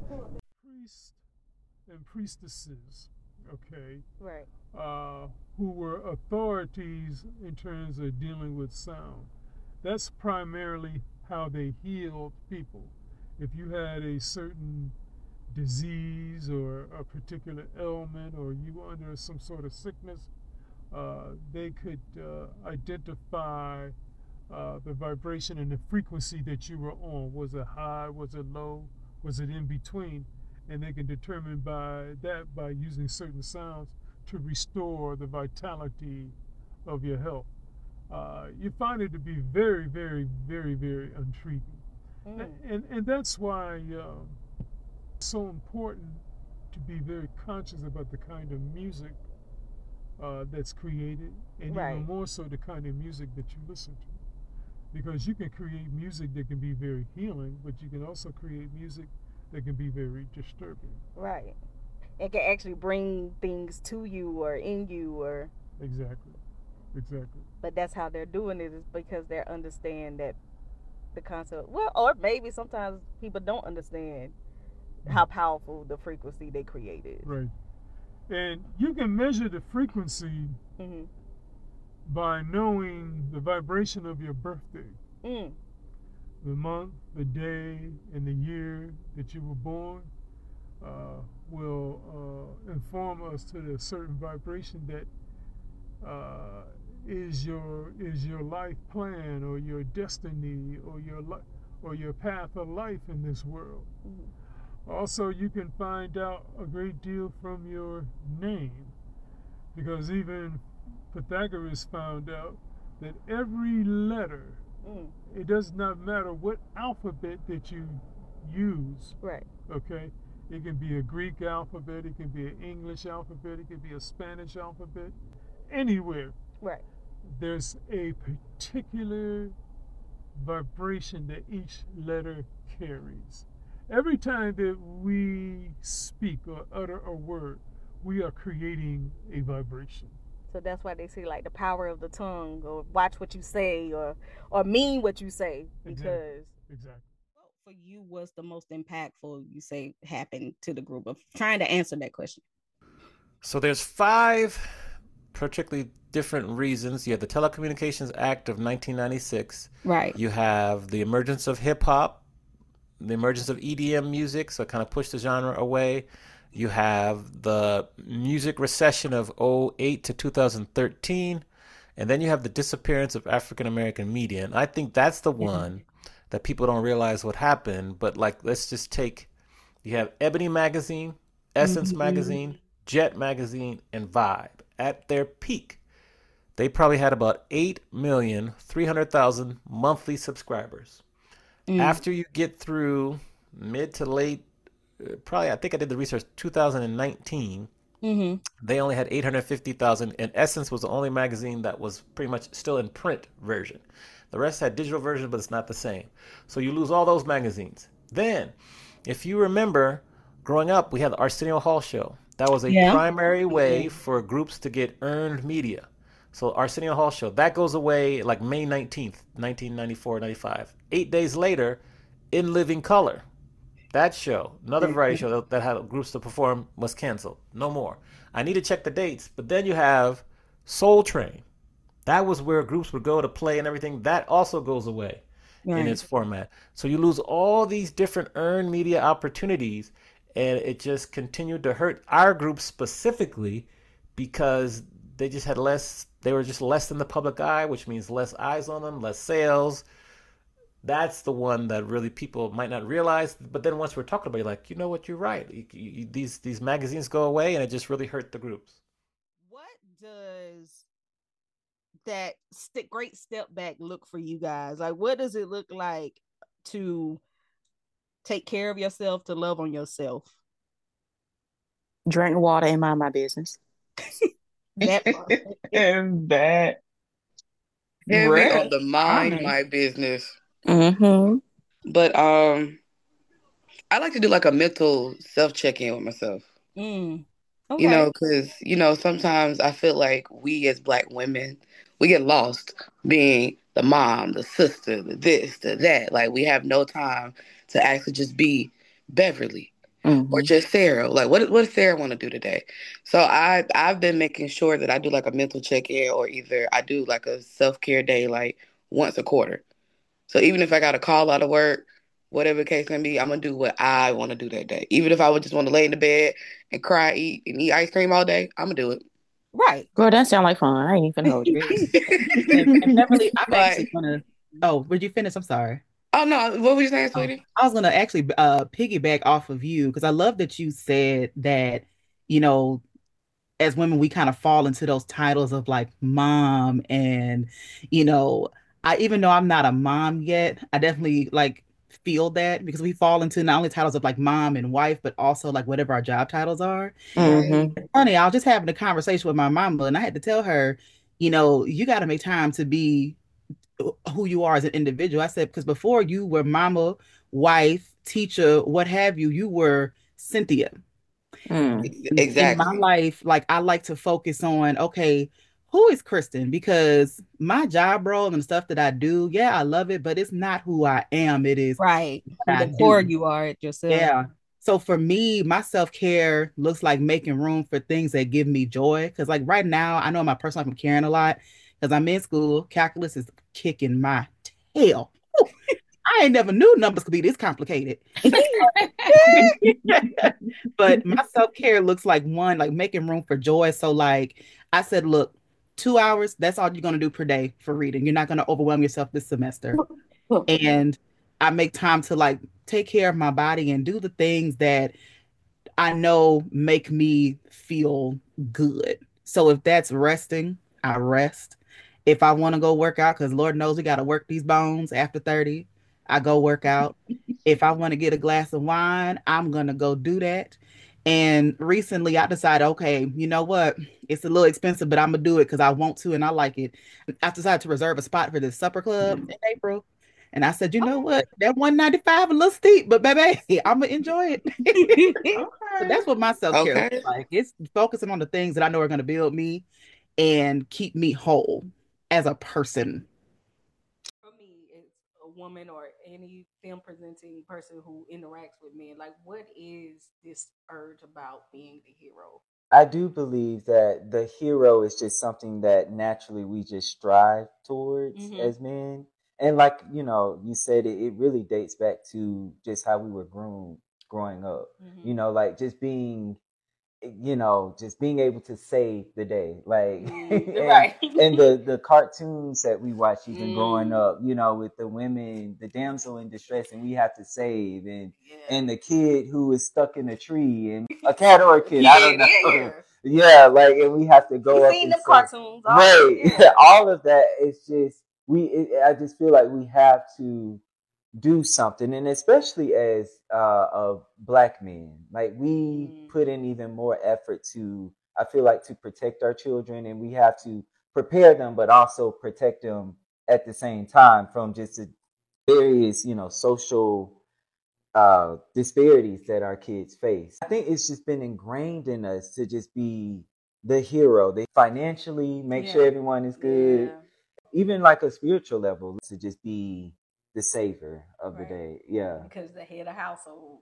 Speaker 16: And priestesses, okay,
Speaker 1: right,
Speaker 16: who were authorities in terms of dealing with sound. That's primarily how they healed people. If you had a certain disease or a particular ailment, or you were under some sort of sickness, they could identify the vibration and the frequency that you were on. Was it high? Was it low? Was it in between? And they can determine by using certain sounds to restore the vitality of your health. You find it to be very, very, very, very intriguing. And that's why it's so important to be very conscious about the kind of music that's created, and even more so the kind of music that you listen to. Because you can create music that can be very healing, but you can also create music that can be very disturbing.
Speaker 1: Right. It can actually bring things to you or in you or...
Speaker 16: Exactly.
Speaker 1: But that's how they're doing it, is because they understand that the concept... Well, or maybe sometimes people don't understand how powerful the frequency they created.
Speaker 16: Right. And you can measure the frequency by knowing the vibration of your birthday, the month, the day, and the year that you were born, will inform us to the certain vibration that is your life plan or your destiny or your path of life in this world. Also, you can find out a great deal from your name, because even Pythagoras found out that every letter, it does not matter what alphabet that you use.
Speaker 1: Right.
Speaker 16: Okay? It can be a Greek alphabet, it can be an English alphabet, it can be a Spanish alphabet. Anywhere.
Speaker 1: Right.
Speaker 16: There's a particular vibration that each letter carries. Every time that we speak or utter a word, we are creating a vibration.
Speaker 1: So that's why they say like the power of the tongue, or watch what you say, or mean what you say, because
Speaker 16: exactly.
Speaker 1: What for you was the most impactful, you say, happened to the group? Of trying to answer that question.
Speaker 12: So there's 5 particularly different reasons. You have the Telecommunications Act of 1996.
Speaker 1: Right.
Speaker 12: You have the emergence of hip hop, the emergence of EDM music, so it kind of pushed the genre away. You have the music recession of 2008 to 2013. And then you have the disappearance of African American media. And I think that's the one that people don't realize what happened. But like, let's just take, you have Ebony Magazine, Essence Magazine, Jet Magazine, and Vibe. At their peak, they probably had about 8,300,000 monthly subscribers. After you get through mid to late, probably, I think I did the research, 2019, they only had 850,000, and Essence was the only magazine that was pretty much still in print version. The rest had digital version, but it's not the same. So you lose all those magazines. Then, if you remember, growing up, we had the Arsenio Hall show. That was a primary way for groups to get earned media. So Arsenio Hall show, that goes away like May 19th, 1994, 95. 8 days later, In Living Color, that show, another variety show that had groups to perform, was canceled. No more. I need to check the dates. But then you have Soul Train. That was where groups would go to play and everything. That also goes away in its format. So you lose all these different earned media opportunities, and it just continued to hurt our group specifically because they just had less, they were just less in the public eye, which means less eyes on them, less sales. That's the one that really people might not realize. But then once we're talking about it, you're like, you know what, you're right. These magazines go away, and it just really hurt the groups.
Speaker 1: What does that great step back look for you guys? Like, what does it look like to take care of yourself, to love on yourself?
Speaker 17: Drink water and mind my business.
Speaker 1: That
Speaker 4: and that
Speaker 18: heavy on the mind my business. But I like to do like a mental self check-in with myself.
Speaker 1: Okay.
Speaker 18: You know, because sometimes I feel like we as Black women, we get lost being the mom, the sister, the this, the that. Like, we have no time to actually just be Beverly or just Sarah. Like, what does Sarah want to do today? So I've been making sure that I do like a mental check-in, or either I do like a self-care day like once a quarter. So even if I got a call out of work, whatever the case may be, I'm going to do what I want to do that day. Even if I would just want to lay in the bed and cry, eat ice cream all day, I'm going to do it.
Speaker 1: Right.
Speaker 17: Girl, that sound like fun. I ain't even hold you.
Speaker 19: and Beverly, I'm actually going to... Oh, would you finish? I'm sorry.
Speaker 18: Oh, no. What were you saying, sweetie?
Speaker 19: I was going to actually piggyback off of you, because I love that you said that, as women, we kind of fall into those titles of like mom and, even though I'm not a mom yet, I definitely like feel that, because we fall into not only titles of like mom and wife, but also like whatever our job titles are. Funny, I was just having a conversation with my mama, and I had to tell her, you got to make time to be who you are as an individual. I said, because before you were mama, wife, teacher, what have you, you were Cynthia.
Speaker 18: Exactly.
Speaker 19: In my life, like, I like to focus on, okay, who is Kristen? Because my job role and the stuff that I do, yeah, I love it, but it's not who I am. It is
Speaker 1: the core you are at yourself.
Speaker 19: Yeah. So for me, my self-care looks like making room for things that give me joy. Because like right now, I know in my personal life I'm caring a lot, because I'm in school. Calculus is kicking my tail. Whew. I ain't never knew numbers could be this complicated. But my self-care looks like making room for joy. So like I said, look, 2 hours, that's all you're going to do per day for reading. You're not going to overwhelm yourself this semester. And I make time to like take care of my body and do the things that I know make me feel good. So if that's resting, I rest. If I want to go work out, because Lord knows we got to work these bones after 30, I go work out. If I want to get a glass of wine, I'm going to go do that. And recently I decided, okay, you know what? It's a little expensive, but I'm going to do it because I want to and I like it. I decided to reserve a spot for the supper club in April. And I said, you know what? That $195 a little steep, but baby, I'm going to enjoy it. So that's what my self-care looks like. It's focusing on the things that I know are going to build me and keep me whole as a person.
Speaker 1: For me, it's a woman or any film presenting person who interacts with men. Like, what is this urge about being the hero?
Speaker 3: I do believe that the hero is just something that naturally we just strive towards as men. And like, you said, it really dates back to just how we were groomed growing up. Like just being able to save the day. Like, and the cartoons that we watched even growing up, with the women, the damsel in distress, and we have to save, and the kid who is stuck in a tree, and a cat or a kid, I don't know. Yeah, like, and we have to go up and
Speaker 1: the cartoons,
Speaker 3: all of that. It's just I just feel like we have to do something, and especially as Black men, like we put in even more effort I feel like to protect our children, and we have to prepare them, but also protect them at the same time from just the various, social disparities that our kids face. I think it's just been ingrained in us to just be the hero. They financially make sure everyone is good, even like a spiritual level, to just be the savior of the day.
Speaker 1: Because the head of household.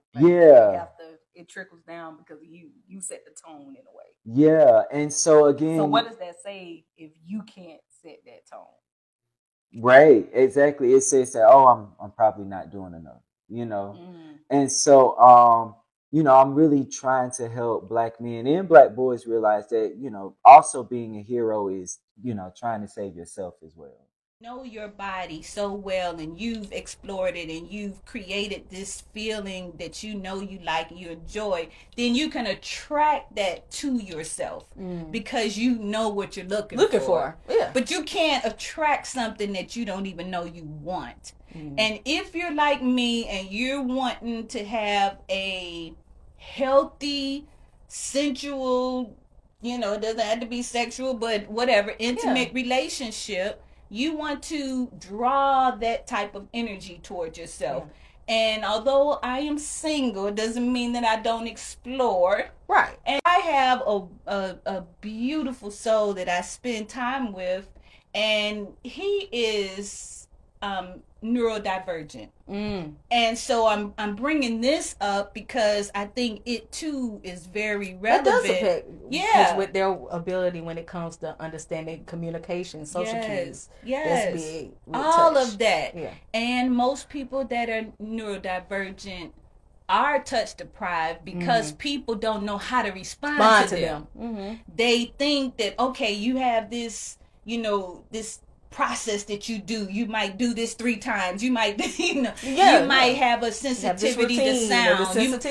Speaker 1: It trickles down because you set the tone in a way.
Speaker 3: And so again,
Speaker 1: so what does that say if you can't set that tone?
Speaker 3: Right, exactly. It says that, I'm probably not doing enough, and so I'm really trying to help Black men and Black boys realize that, also being a hero is, trying to save yourself as well.
Speaker 1: Know your body so well, and you've explored it, and you've created this feeling that you like and you enjoy, then you can attract that to yourself because you know what you're looking for. But you can't attract something that you don't even know you want. And if you're like me and you're wanting to have a healthy, sensual, it doesn't have to be sexual, but whatever, intimate relationship, you want to draw that type of energy towards yourself. And although I am single, it doesn't mean that I don't explore. Right. And I have a beautiful soul that I spend time with, and he is neurodivergent. And so I'm bringing this up because I think it too is very relevant.
Speaker 20: That does affect, with their ability when it comes to understanding communication, social cues.
Speaker 1: Yes,
Speaker 20: that's big.
Speaker 1: All of that. And most people that are neurodivergent are touch deprived because people don't know how to respond to them. They think that, okay, you have this, this process that you do. You might do this 3 times. You might, you might have a sensitivity to sound.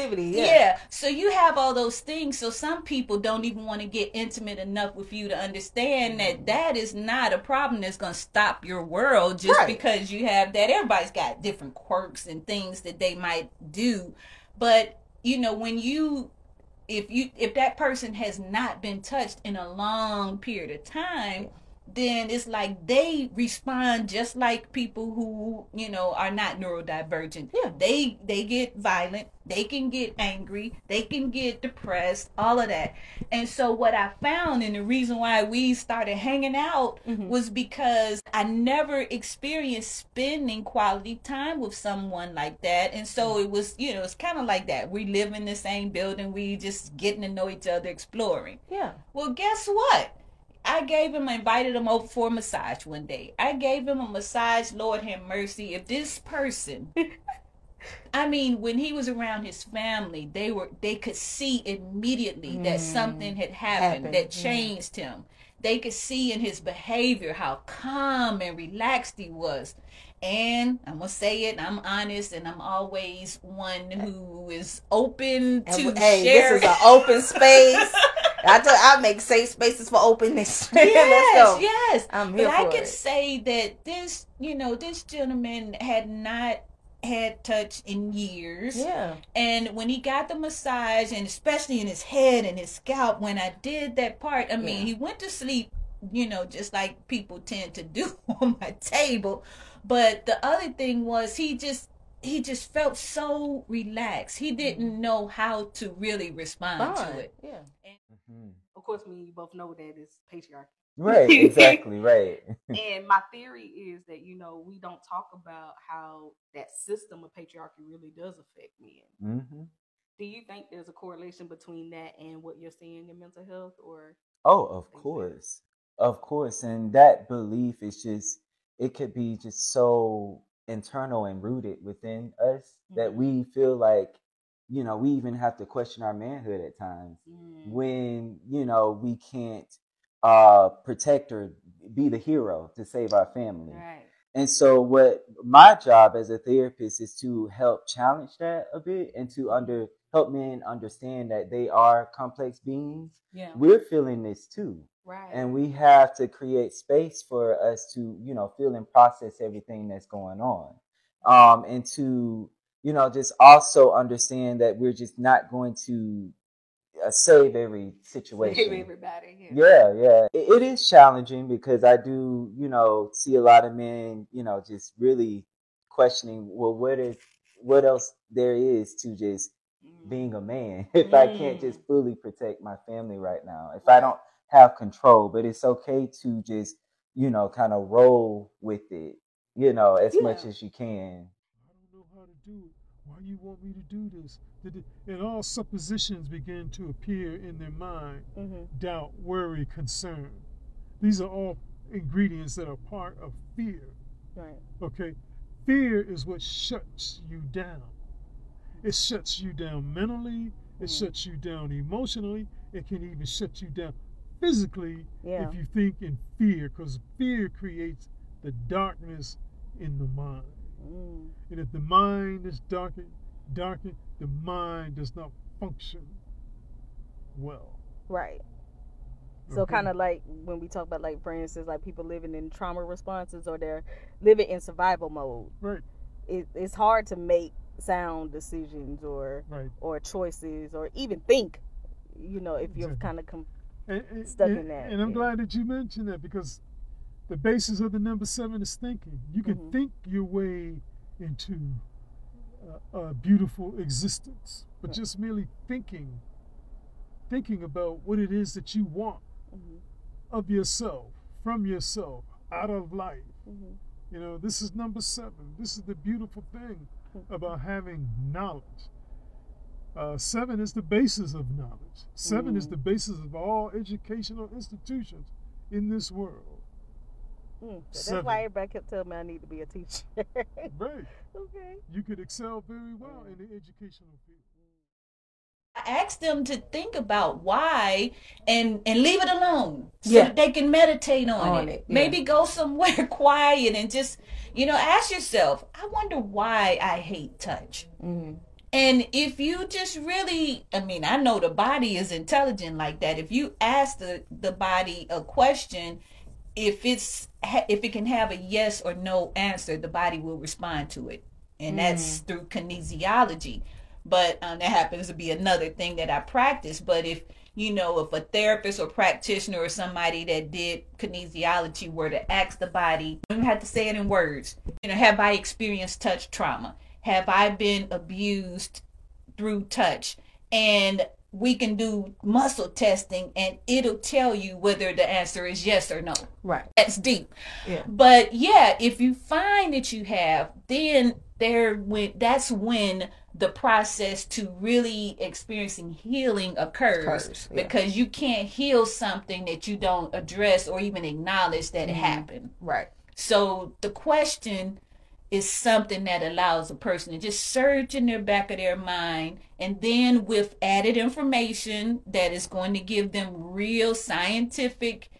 Speaker 1: So you have all those things. So some people don't even want to get intimate enough with you to understand that is not a problem that's going to stop your world just because you have that. Everybody's got different quirks and things that they might do. But, when if that person has not been touched in a long period of time, then it's like they respond just like people who, are not neurodivergent. They get violent, they can get angry, they can get depressed, all of that. And so what I found, and the reason why we started hanging out was because I never experienced spending quality time with someone like that. And so it was, it's kind of like that. We live in the same building, we just getting to know each other, exploring. Well, guess what? I invited him over for a massage one day. I gave him a massage, Lord have mercy. If this person, I mean, when he was around his family, they could see immediately that something had happened that changed him. They could see in his behavior how calm and relaxed he was. And I'm gonna say it, I'm honest, and I'm always one who is open to share.
Speaker 20: This is an open space. I make safe spaces for openness.
Speaker 1: Yes, yes.
Speaker 20: I'm here
Speaker 1: but
Speaker 20: for
Speaker 1: I can
Speaker 20: it.
Speaker 1: say that this gentleman had not had touch in years.
Speaker 20: Yeah.
Speaker 1: And when he got the massage, and especially in his head and his scalp, when I did that part, I mean, he went to sleep, just like people tend to do on my table. But the other thing was he just felt so relaxed. He didn't know how to really respond to it.
Speaker 20: Yeah.
Speaker 1: And
Speaker 21: of course, we both know that it's patriarchy.
Speaker 3: Right, exactly, right.
Speaker 21: And my theory is that, we don't talk about how that system of patriarchy really does affect men.
Speaker 3: Mm-hmm.
Speaker 21: Do you think there's a correlation between that and what you're seeing in mental health, or?
Speaker 3: Oh, of course. Of course. And that belief is just, it could be just so internal and rooted within us that we feel like, we even have to question our manhood at times when, we can't protect or be the hero to save our family.
Speaker 21: Right.
Speaker 3: And so what my job as a therapist is to help challenge that a bit and to help men understand that they are complex beings.
Speaker 21: Yeah.
Speaker 3: We're feeling this too.
Speaker 21: Right.
Speaker 3: And we have to create space for us to, feel and process everything that's going on. And to, just also understand that we're just not going to save every situation.
Speaker 21: Save everybody.
Speaker 3: Yeah. It is challenging because I do, see a lot of men, just really questioning, well, what else there is to just being a man if I can't just fully protect my family right now, if I don't have control. But it's okay to just, kind of roll with it, as much as you can.
Speaker 16: I don't know how to do it. Why you want me to do this? And all suppositions begin to appear in their mind. Doubt, worry, concern. These are all ingredients that are part of fear.
Speaker 20: Right.
Speaker 16: Okay? Fear is what shuts you down. It shuts you down mentally. It shuts you down emotionally. It can even shut you down physically if you think in fear, because fear creates the darkness in the mind. And if the mind is darkened, the mind does not function well.
Speaker 20: Right. So kind of like when we talk about, like, for instance, like people living in trauma responses or they're living in survival mode.
Speaker 16: Right.
Speaker 20: It's hard to make sound decisions or choices or even think, if you're kind of stuck in that.
Speaker 16: And I'm glad that you mentioned that, because the basis of the number 7 is thinking. You can think your way into a beautiful existence, but just merely thinking about what it is that you want of yourself, from yourself, out of life. This is number 7. This is the beautiful thing about having knowledge. 7 is the basis of knowledge. 7 is the basis of all educational institutions in this world.
Speaker 20: So that's why everybody kept telling me I need to be a teacher.
Speaker 16: Right.
Speaker 20: Okay.
Speaker 16: You could excel very well in the educational field.
Speaker 1: I asked them to think about why and leave it alone so that they can meditate on it. Maybe go somewhere quiet and just, ask yourself, I wonder why I hate touch. And if you just really, I know the body is intelligent like that. If you ask the body a question, if it can have a yes or no answer, the body will respond to it. And that's through kinesiology. But that happens to be another thing that I practice. But if a therapist or practitioner or somebody that did kinesiology were to ask the body, you don't have to say it in words. Have I experienced touch trauma? Have I been abused through touch? And we can do muscle testing and it'll tell you whether the answer is yes or no.
Speaker 20: Right.
Speaker 1: That's deep.
Speaker 20: Yeah.
Speaker 1: But if you find that you have, then that's when
Speaker 2: the process to really experiencing healing occurs. Because you can't heal something that you don't address or even acknowledge that it happened.
Speaker 11: Right.
Speaker 2: So the question is something that allows a person to just surge in their back of their mind, and then with added information that is going to give them real scientific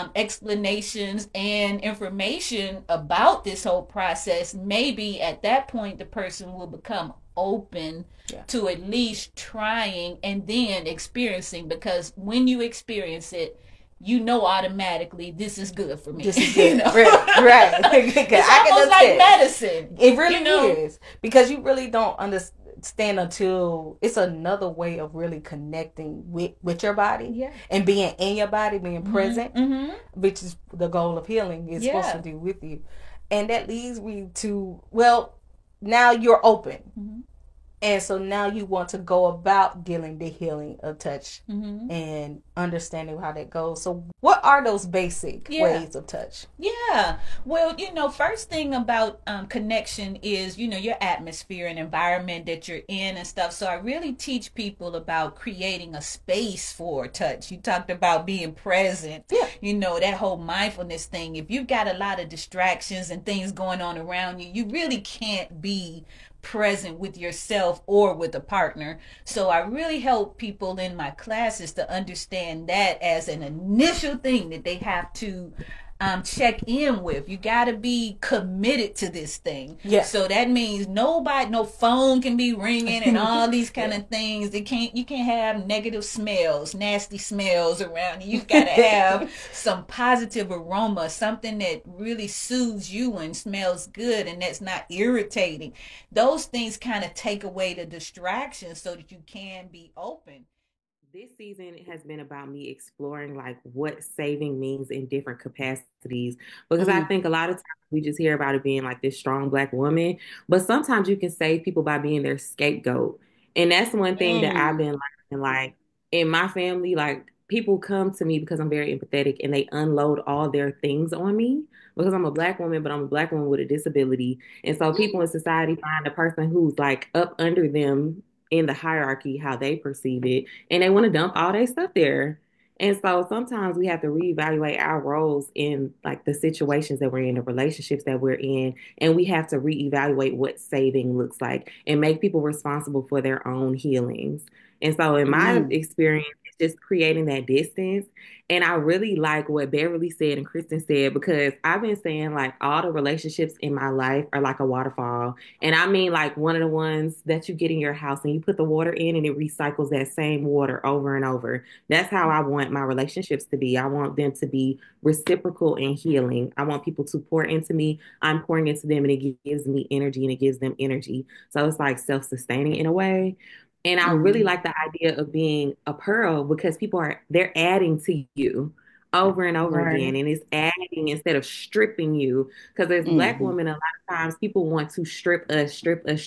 Speaker 2: explanations and information about this whole process, maybe at that point the person will become open to at least trying and then experiencing, because when you experience it, you know automatically this is good for me.
Speaker 11: This is good. Right.
Speaker 2: It's almost like medicine.
Speaker 11: It really is. Because you really don't understand until it's another way of really connecting with your body and being in your body, being present, which is the goal of healing is supposed to do with you. And that leads me to, well, now you're open. And so now you want to go about dealing the healing of touch and understanding how that goes. So what are those basic ways of touch?
Speaker 2: Yeah. Well, first thing about connection is, your atmosphere and environment that you're in and stuff. So I really teach people about creating a space for touch. You talked about being present. Yeah. That whole mindfulness thing. If you've got a lot of distractions and things going on around you, you really can't be present with yourself or with a partner. So I really help people in my classes to understand that as an initial thing that they have to check in with. You got to be committed to this thing.
Speaker 11: Yeah.
Speaker 2: So that means no phone can be ringing and all these kind of things. You can't have negative smells, nasty smells around you. You've got to have some positive aroma, something that really soothes you and smells good and that's not irritating. Those things kind of take away the distractions so that you can be open.
Speaker 22: This season has been about me exploring like what saving means in different capacities, because I think a lot of times we just hear about it being like this strong Black woman, but sometimes you can save people by being their scapegoat. And that's one thing that I've been learning, like in my family, like people come to me because I'm very empathetic and they unload all their things on me because I'm a Black woman, but I'm a Black woman with a disability. And so people in society find a person who's like up under them in the hierarchy, how they perceive it, and they want to dump all their stuff there. And so sometimes we have to reevaluate our roles in like the situations that we're in, the relationships that we're in, and we have to reevaluate what saving looks like and make people responsible for their own healings. And so in my experience, it's just creating that distance. And I really like what Beverly said and Kristen said, because I've been saying like all the relationships in my life are like a waterfall. And I mean like one of the ones that you get in your house and you put the water in and it recycles that same water over and over. That's how I want my relationships to be. I want them to be reciprocal and healing. I want people to pour into me. I'm pouring into them and it gives me energy and it gives them energy. So it's like self-sustaining in a way. And I really like the idea of being a pearl because they're adding to you over and over again. And it's adding instead of stripping you. Because as Black women, a lot of times people want to strip us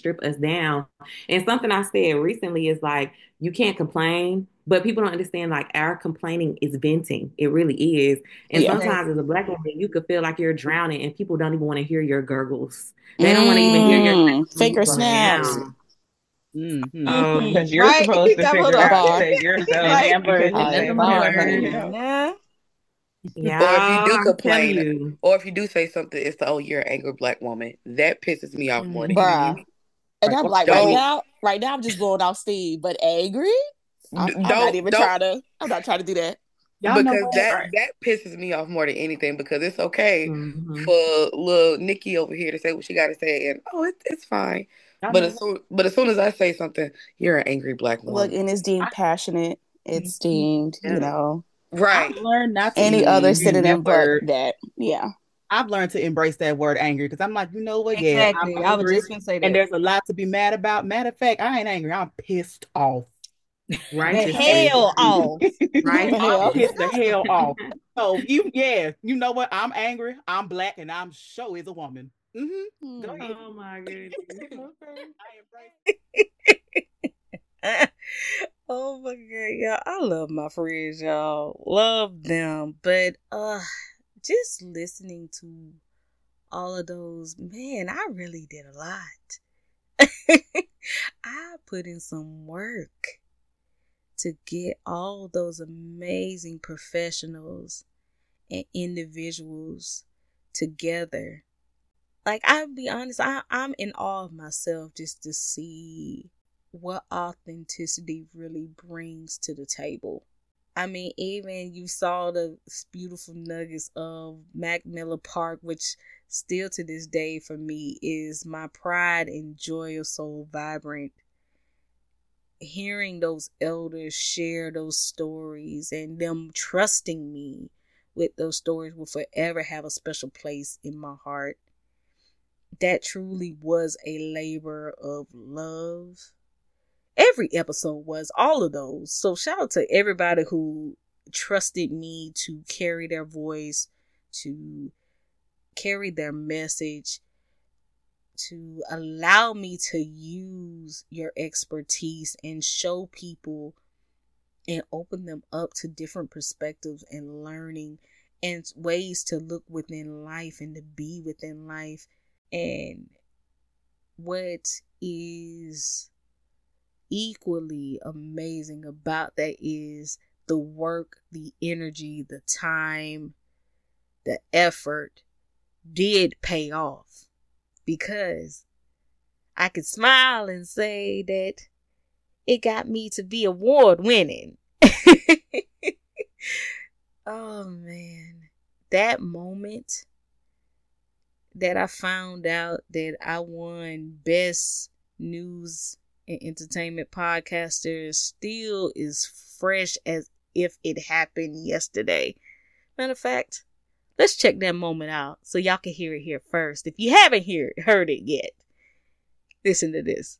Speaker 22: down. And something I said recently is like, you can't complain, but people don't understand like our complaining is venting. It really is. And sometimes as a Black woman, you could feel like you're drowning and people don't even want to hear your gurgles. They don't want to even hear your
Speaker 17: finger snaps.
Speaker 4: Because you're supposed to figure out to save yourself.
Speaker 18: Yeah. Or if you do complain, or if you do say something, it's you're an angry Black woman. That pisses me off more than anything.
Speaker 17: And I'm like, right now I'm just blowing off steam, but angry? I'm not trying to do that.
Speaker 18: Because that pisses me off more than anything, because it's okay for little Nikki over here to say what she got to say, and it's fine. But as soon as I say something, you're an angry Black woman.
Speaker 17: Look, and it's deemed passionate. It's deemed,
Speaker 18: right.
Speaker 19: I've learned not to
Speaker 17: any other synonym but that. Yeah.
Speaker 19: I've learned to embrace that word angry because I'm like, you know what?
Speaker 20: Exactly.
Speaker 19: I'm
Speaker 20: I was
Speaker 19: angry,
Speaker 20: just gonna say that.
Speaker 19: and there's a lot to be mad about. Matter of fact, I ain't angry. I'm pissed off.
Speaker 17: Right. The hell off.
Speaker 19: Right. I'm pissed the hell off. So you know what? I'm angry. I'm Black, and I'm sure is a woman. Go ahead.
Speaker 4: Oh my goodness.
Speaker 1: Oh my god, y'all. I love my friends, y'all. Love them. But just listening to all of those, man, I really did a lot. I put in some work to get all those amazing professionals and individuals together. Like, I'll be honest, I'm in awe of myself just to see what authenticity really brings to the table. I mean, even you saw the beautiful nuggets of Mac Miller Park, which still to this day for me is my pride and joy of Soul Vibrant. Hearing those elders share those stories and them trusting me with those stories will forever have a special place in my heart. That truly was a labor of love. Every episode was, all of those. So shout out to everybody who trusted me to carry their voice, to carry their message, to allow me to use your expertise and show people and open them up to different perspectives and learning and ways to look within life and to be within life. And what is equally amazing about that is the work, the energy, the time, the effort did pay off, because I could smile and say that it got me to be award winning. Oh man, that moment that I found out that I won Best News and Entertainment Podcaster still is fresh as if it happened yesterday. Matter of fact, let's check that moment out so y'all can hear it here first. If you haven't heard it yet, listen to this.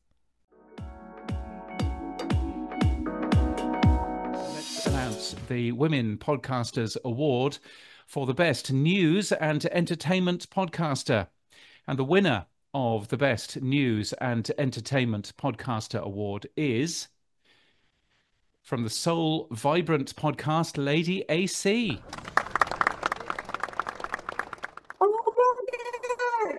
Speaker 5: Let's announce the Women Podcasters Award for the Best News and Entertainment Podcaster. And the winner of the Best News and Entertainment Podcaster Award is, from the Soul Vibrant podcast, Lady AC.
Speaker 7: Oh my God.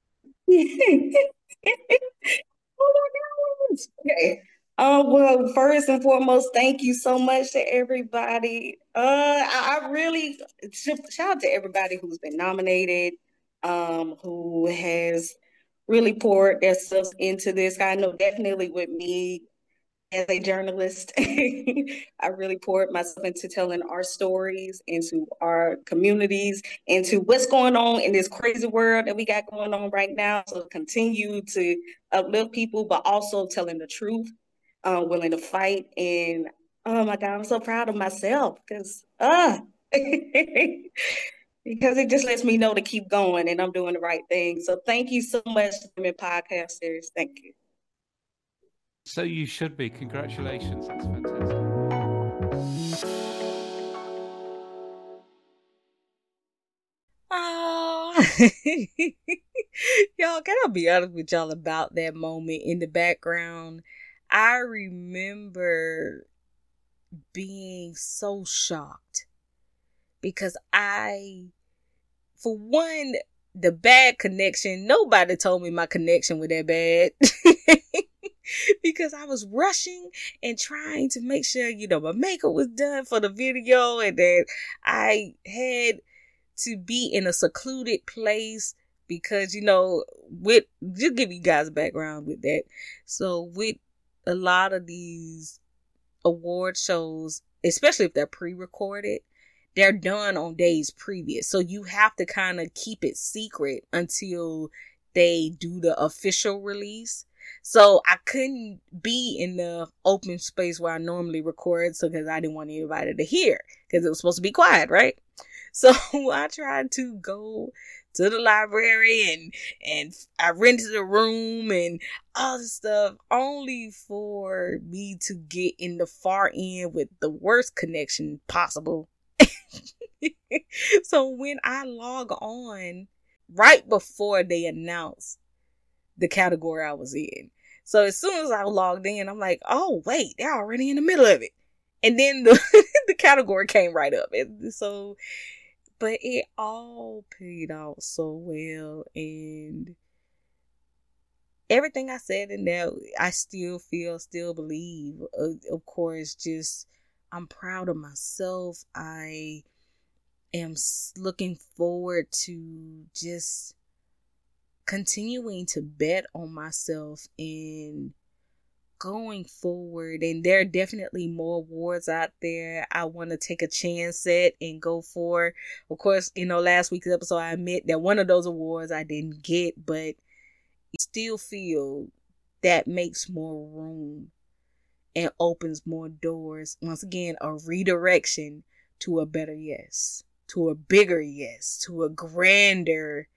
Speaker 7: Oh my gosh. Okay. Well, first and foremost, thank you so much to everybody. I really shout out to everybody who's been nominated, who has really poured their selves into this. I know definitely with me as a journalist, I really poured myself into telling our stories, into our communities, into what's going on in this crazy world that we got going on right now. So continue to uplift people, but also telling the truth, willing to fight. And oh my God, I'm so proud of myself because because it just lets me know to keep going and I'm doing the right thing. So thank you so much, women podcasters. Thank you.
Speaker 5: So you should be. Congratulations. That's fantastic.
Speaker 1: Oh, y'all, can I be honest with y'all about that moment in the background? I remember being so shocked because for one, the bad connection, nobody told me my connection was that bad. Because I was rushing and trying to make sure, my makeup was done for the video and that I had to be in a secluded place because, just give you guys a background with that. So with a lot of these award shows, especially if they're pre-recorded, they're done on days previous. So you have to kind of keep it secret until they do the official release. So I couldn't be in the open space where I normally record, so because I didn't want anybody to hear, because it was supposed to be quiet, right? So I tried to go to the library and I rented a room and all this stuff, only for me to get in the far end with the worst connection possible. So when I log on, right before they announced the category I was in. So as soon as I logged in, I'm like, oh, wait, they're already in the middle of it. And then the category came right up. But it all paid out so well. And everything I said in there, I still believe. Of course, just I'm proud of myself. I am looking forward to just continuing to bet on myself and going forward. And there are definitely more awards out there I want to take a chance at and go for. Of course, last week's episode, I admit that one of those awards I didn't get, but I still feel that makes more room and opens more doors. Once again, a redirection to a better yes, to a bigger yes, to a grander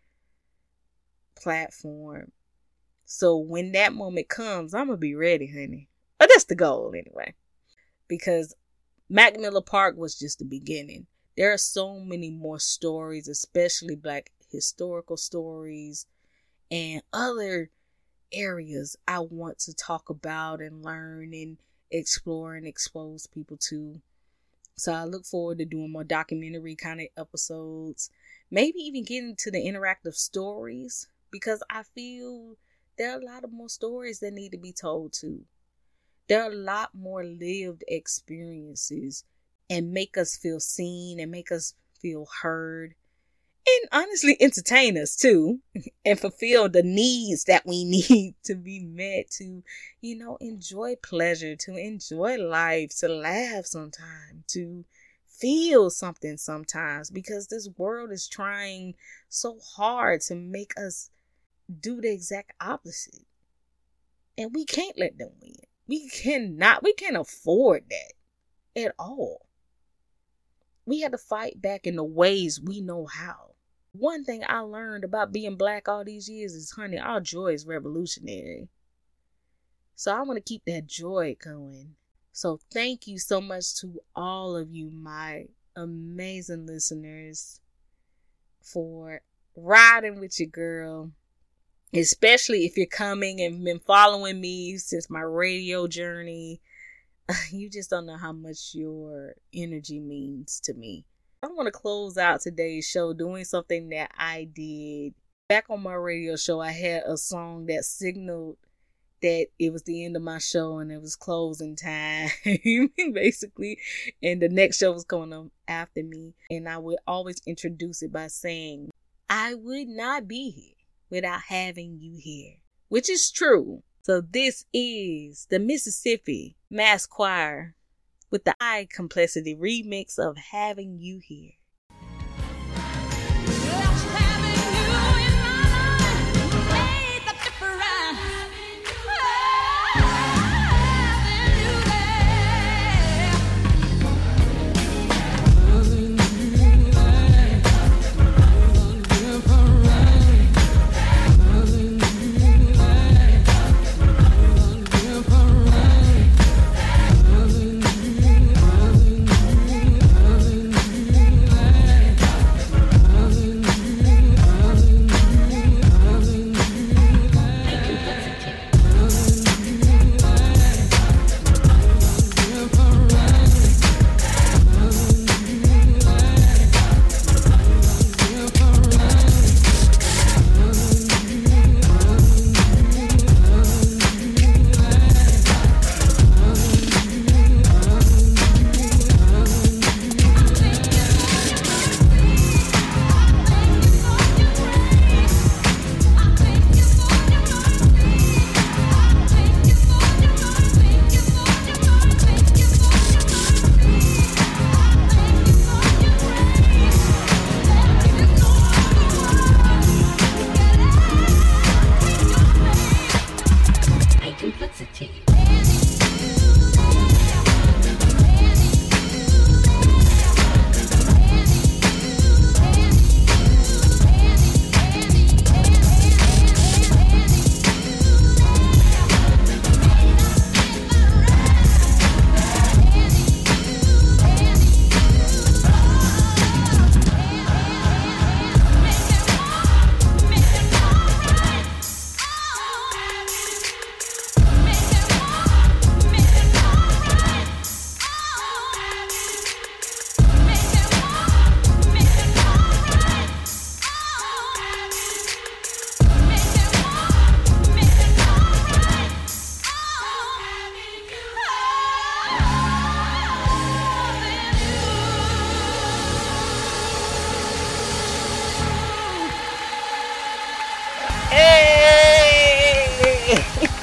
Speaker 1: platform. So when that moment comes, I'm going to be ready, honey. But that's the goal anyway. Because Mac Miller Park was just the beginning. There are so many more stories, especially Black historical stories and other areas I want to talk about and learn and explore and expose people to. So I look forward to doing more documentary kind of episodes. Maybe even getting to the interactive stories, because I feel there are a lot of more stories that need to be told too. There are a lot more lived experiences and make us feel seen and make us feel heard. And honestly, entertain us too and fulfill the needs that we need to be met to, enjoy pleasure, to enjoy life, to laugh sometimes, to feel something sometimes, because this world is trying so hard to make us do the exact opposite. And we can't let them win. We can't afford that at all. We have to fight back in the ways we know how. One thing I learned about being Black all these years is, honey, our joy is revolutionary. So I want to keep that joy going. So thank you so much to all of you, my amazing listeners, for riding with your girl. Especially if you're coming and been following me since my radio journey. You just don't know how much your energy means to me. I want to close out today's show doing something that I did. Back on my radio show, I had a song that signaled that it was the end of my show and it was closing time, basically. And the next show was coming up after me. And I would always introduce it by saying, I would not be here without having you here, which is true. So this is the Mississippi Mass Choir with the High Complexity remix of Having You Here.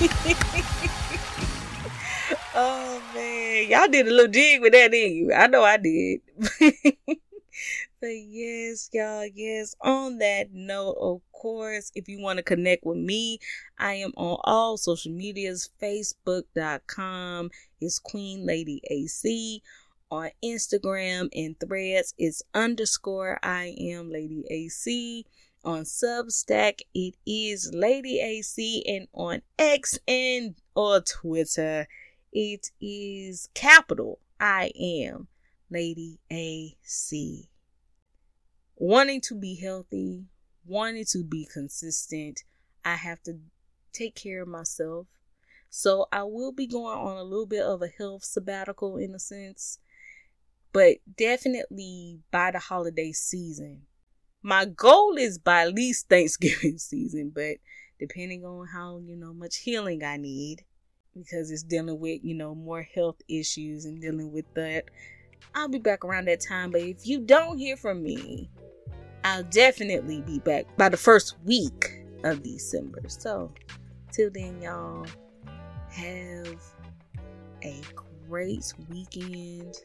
Speaker 1: Oh man, y'all did a little jig with that, didn't you? I know I did. But yes, y'all, yes. On that note, of course, if you want to connect with me, I am on all social medias. Facebook.com is Queen Lady AC. On Instagram and Threads, it's _I am Lady AC. On Substack, it is Lady AC. And on X and or Twitter, it is capital I am Lady AC. Wanting to be healthy, wanting to be consistent, I have to take care of myself. So I will be going on a little bit of a health sabbatical in a sense, but definitely by the holiday season. My goal is by at least Thanksgiving season, but depending on how, much healing I need, because it's dealing with, more health issues and dealing with that, I'll be back around that time. But if you don't hear from me, I'll definitely be back by the first week of December. So, till then, y'all, have a great weekend.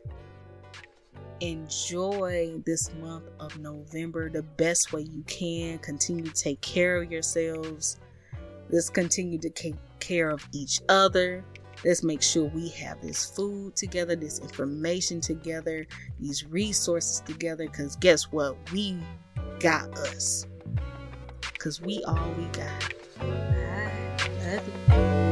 Speaker 1: Enjoy this month of November the best way you can. Continue to take care of yourselves. Let's continue to take care of each other. Let's make sure we have this food together, this information together, these resources together. Because guess what? We got us. Because we all we got. All right. Love you.